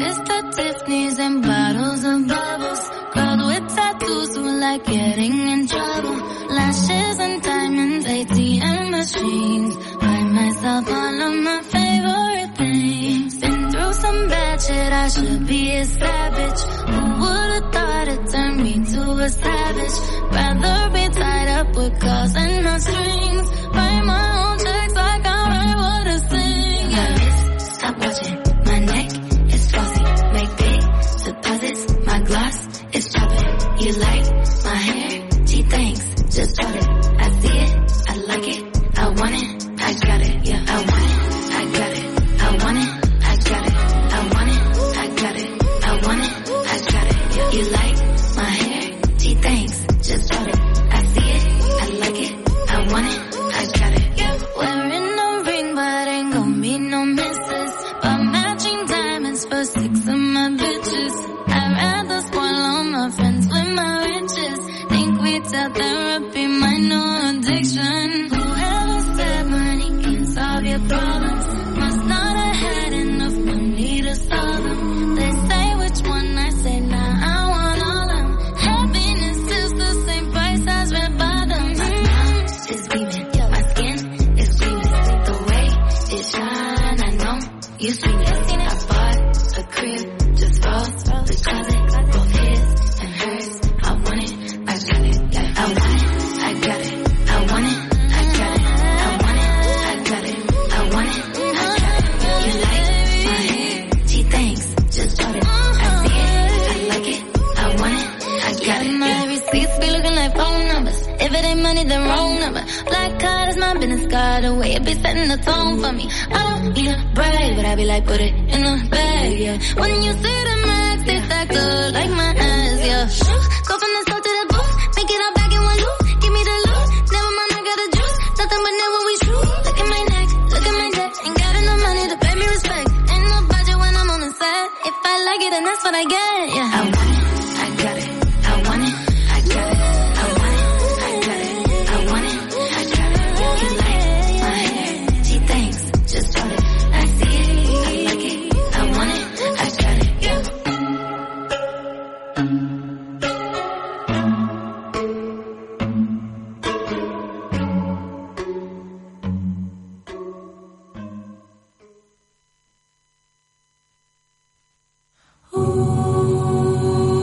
Mister Tiffany's and bottles of bubbles. Girls with tattoos who like getting in trouble. Lashes and diamonds, A T M machines. Buy myself all of my favorite things. Been through some bad shit, I should be a savage. Who would've thought it turned me to a savage? Rather be tied up with calls and no strings. Write my own checks like I write what I sing. Yeah. My wrist, stop watching. My neck is flossy. Make big deposits. My gloss is chopping. You like my hair? Gee, thanks. Just bought it. I see it. I like it. I want it. I got it. Yeah, I want it. I got it. I want it. I got it. I want it. I got it. I want it. I got it. Yeah. You like my hair? Gee, thanks. Just bought it. I see it. I like it. I want it. I got it. Yeah. Wearing no ring, but ain't gon' be no misses. But matching diamonds for six of my bitches. I'd rather spoil all my friends with my riches. Think we tell therapy my new addiction. Whoever said money can solve your problems must not have had enough money to solve them. They say which one, I say nah, I want all them. Happiness is the same price as red bottoms. My smile is beaming, my skin is gleaming. The way it shine, I know you seen it. I bought a crib just for the closet, both his and hers. I want it, I got it, yeah. I want it, I got it. I want it, I got it. I want it, I got it. I want it, I got it. You like my hair? Gee, thanks. Just bought it. I see it, I like it. I want it, I got it. My receipts be looking like phone numbers. If it ain't money, then wrong number. Black card is my business card. The way it be setting the tone for me. I don't need a brag, but I be like, put it in a bag, yeah. When you see the max, they stack up like my ass, yeah. Go from the start to the booth, make it all back in one loop. Give me the loot, never mind, I got a juice. Nothing but never we shoot. Look at my neck, look at my neck. Ain't got enough money to pay me respect. Ain't no budget when I'm on the set. If I like it, then that's what I get, yeah. I want it, I got it. I want it, I got it. I want it, I got it. I want it, I got it. You like my hair? Gee, thanks. Just bought it. I see it, I like it. I want it, I got it, yeah. Ooh.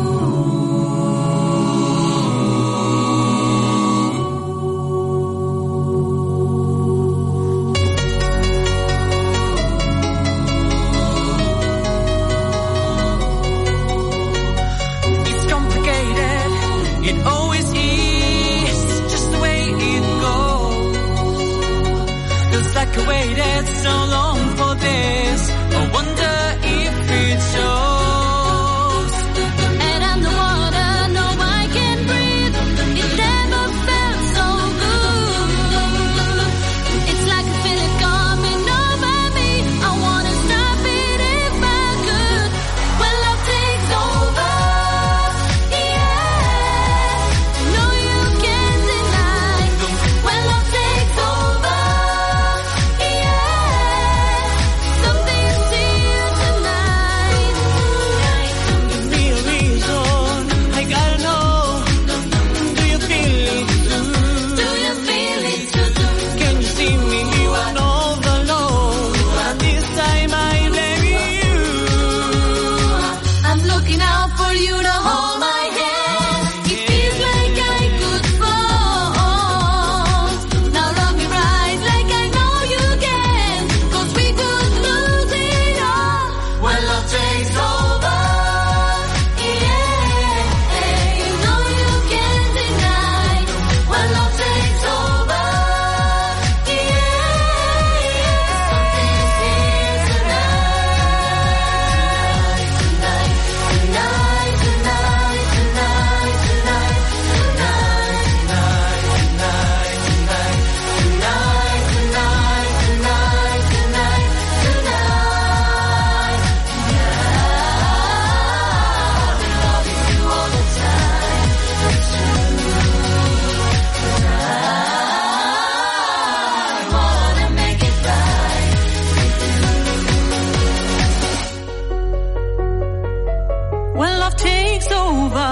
love takes over.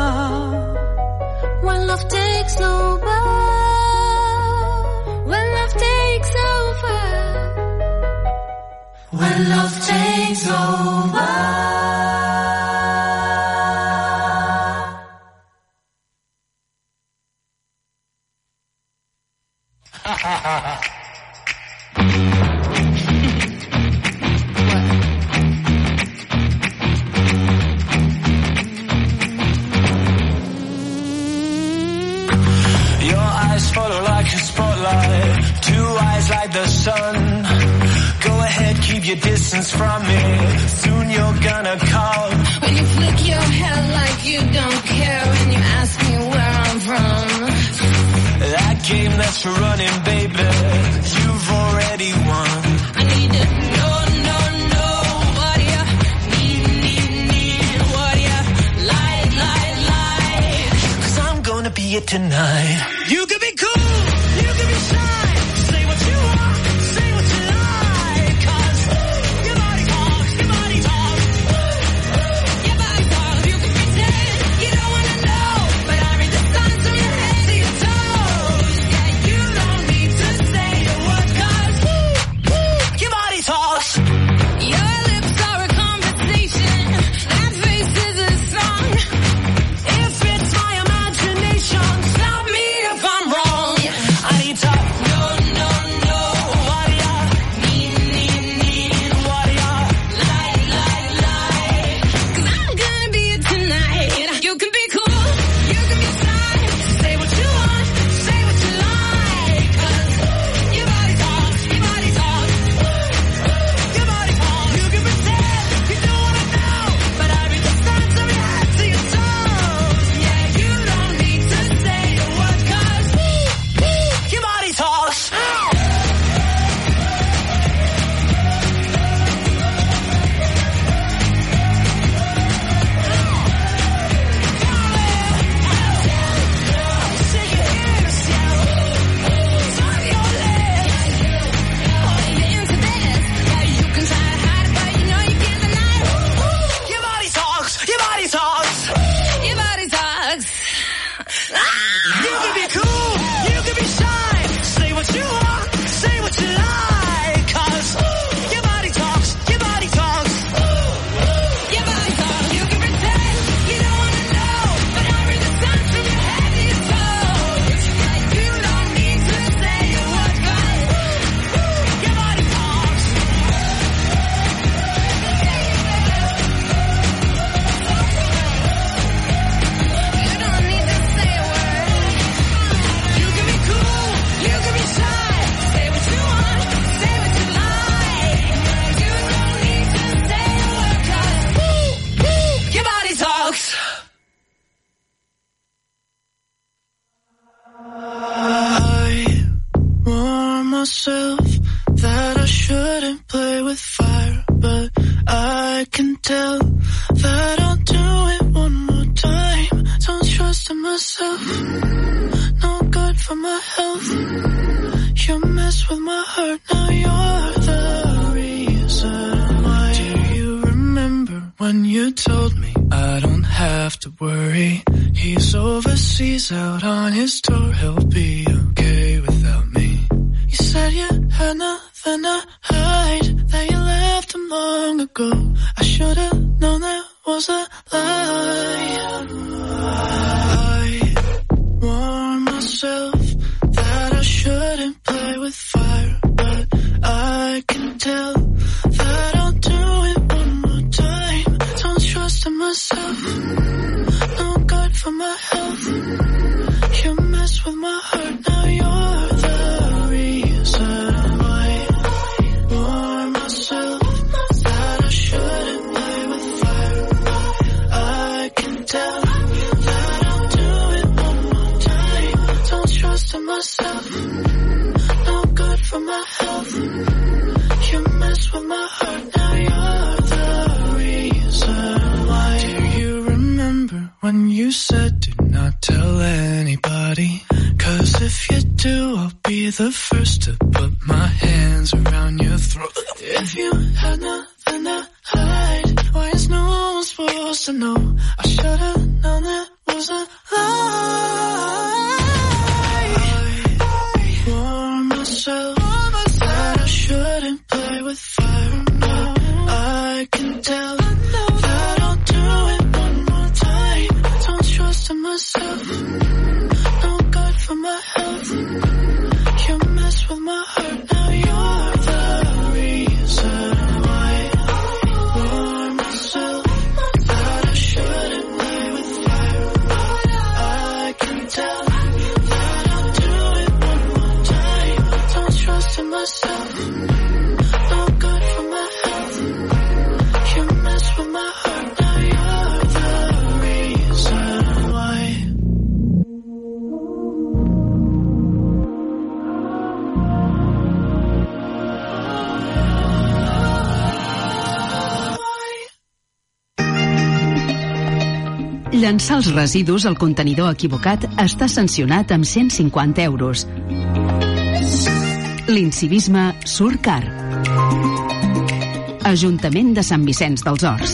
When love takes over. When love takes over. When love takes over. Follow like a spotlight, two eyes like the sun. Go ahead, keep your distance from me. Soon you're gonna come. When you flick your hair like you don't care, and you ask me where I'm from. That game that's for running, baby, you've already won. I need to know, know, know what you need, need, need. What you like, like, like. Cause I'm gonna be it tonight. You can be cool, you can be shy. Say what you want, say what you like. Cause your body talks, your body talks. Your body talks, you can pretend you don't wanna know. But I read the signs from your head to your toes. Yeah, you don't need to say a word. Cause your body talks. Your lips are a conversation. That face is a song. If it's my imagination, stop me if I'm wrong. I need to know, know, know what ya need, need, need. What ya Like, like, like. Cause I'm gonna be it tonight. You can be cool, you can be shy. Say what you want, say what you like. Cause your body talks, your body talks. your body talks. You can pretend you don't wanna know. But I read the signs from your head to your toes. Yeah, you don't need to say a word. Cause Your body talks. Your body talks. Your body talks. your body talks. You can be cool. You can be shy. Say what you want. Say what you like. Cause your body talks. Your body talks. Your body talks. You can pretend you don't wanna know. But I read the signs from your head to your toes. Yeah, you don't need to say a word. Cause Your body talks. you don't need to say a word. You can be cool. You can be shy. Say what you want, say what you like. You don't need to say a word. Cause Your body talks. I warn myself that I shouldn't play with fire, but I can tell that I'll do it one more time. Don't trust in myself, no good for my health. You mess with my heart, now you're the reason why. Do you remember when you told me I don't have to worry? He's overseas out on his tour, he'll be okay without me. You said you had nothing to hide, that you left him long ago. I should've known that was a lie. I warned myself that I shouldn't play with fire, but I can tell that I'll do it one more time. Don't trust in myself, no good for my health. You mess with my heart, now you're the reason why. Warn myself that I shouldn't play with fire. I can tell that I'll do it one more time. Don't trust in myself, no good for my health. You mess with my heart, now you're the reason why. Do you remember when you said do not tell anybody? Cause if you do, I'll be the first to put my hands around your throat. If you had nothing to hide, why is no one supposed to know? Llançar els residus al contenidor equivocat està sancionat amb cent cinquanta euros. L'incivisme surt car. Ajuntament de Sant Vicenç dels Horts.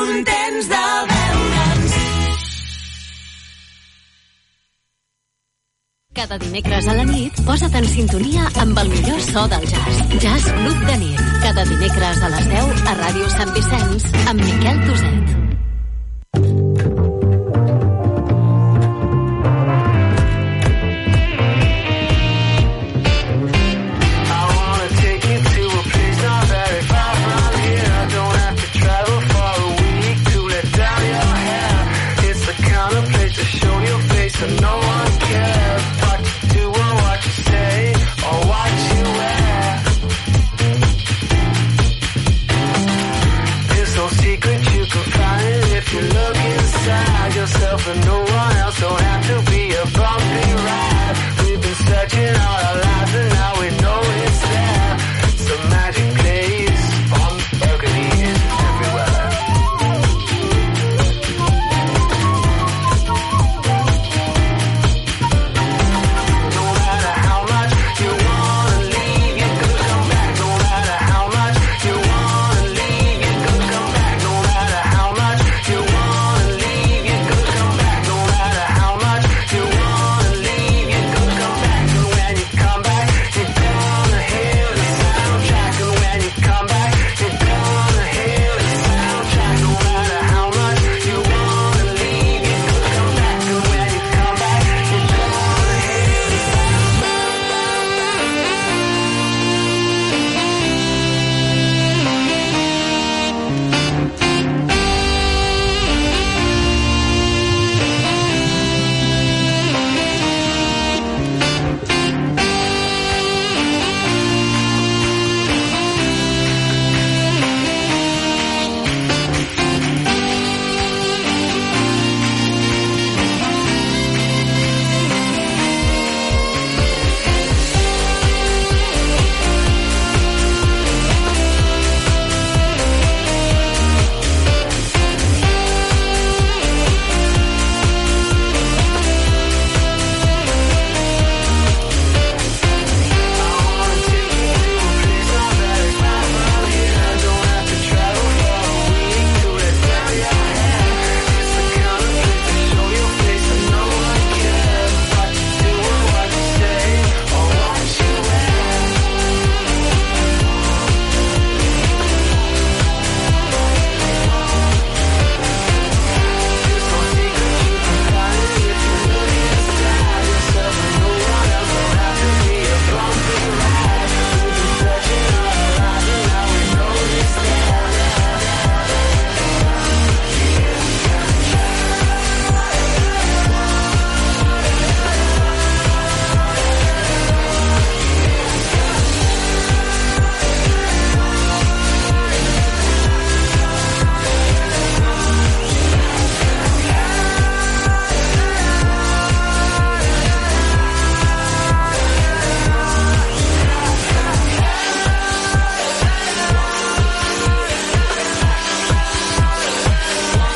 contents de veure'ns. Cada dimecres a la nit, posa't en sintonia amb el millor so del jazz. Jazz Club de nit. Cada dimecres a les deu a Ràdio Sant Vicenç amb Miquel Toset. Yourself and no one else don't have to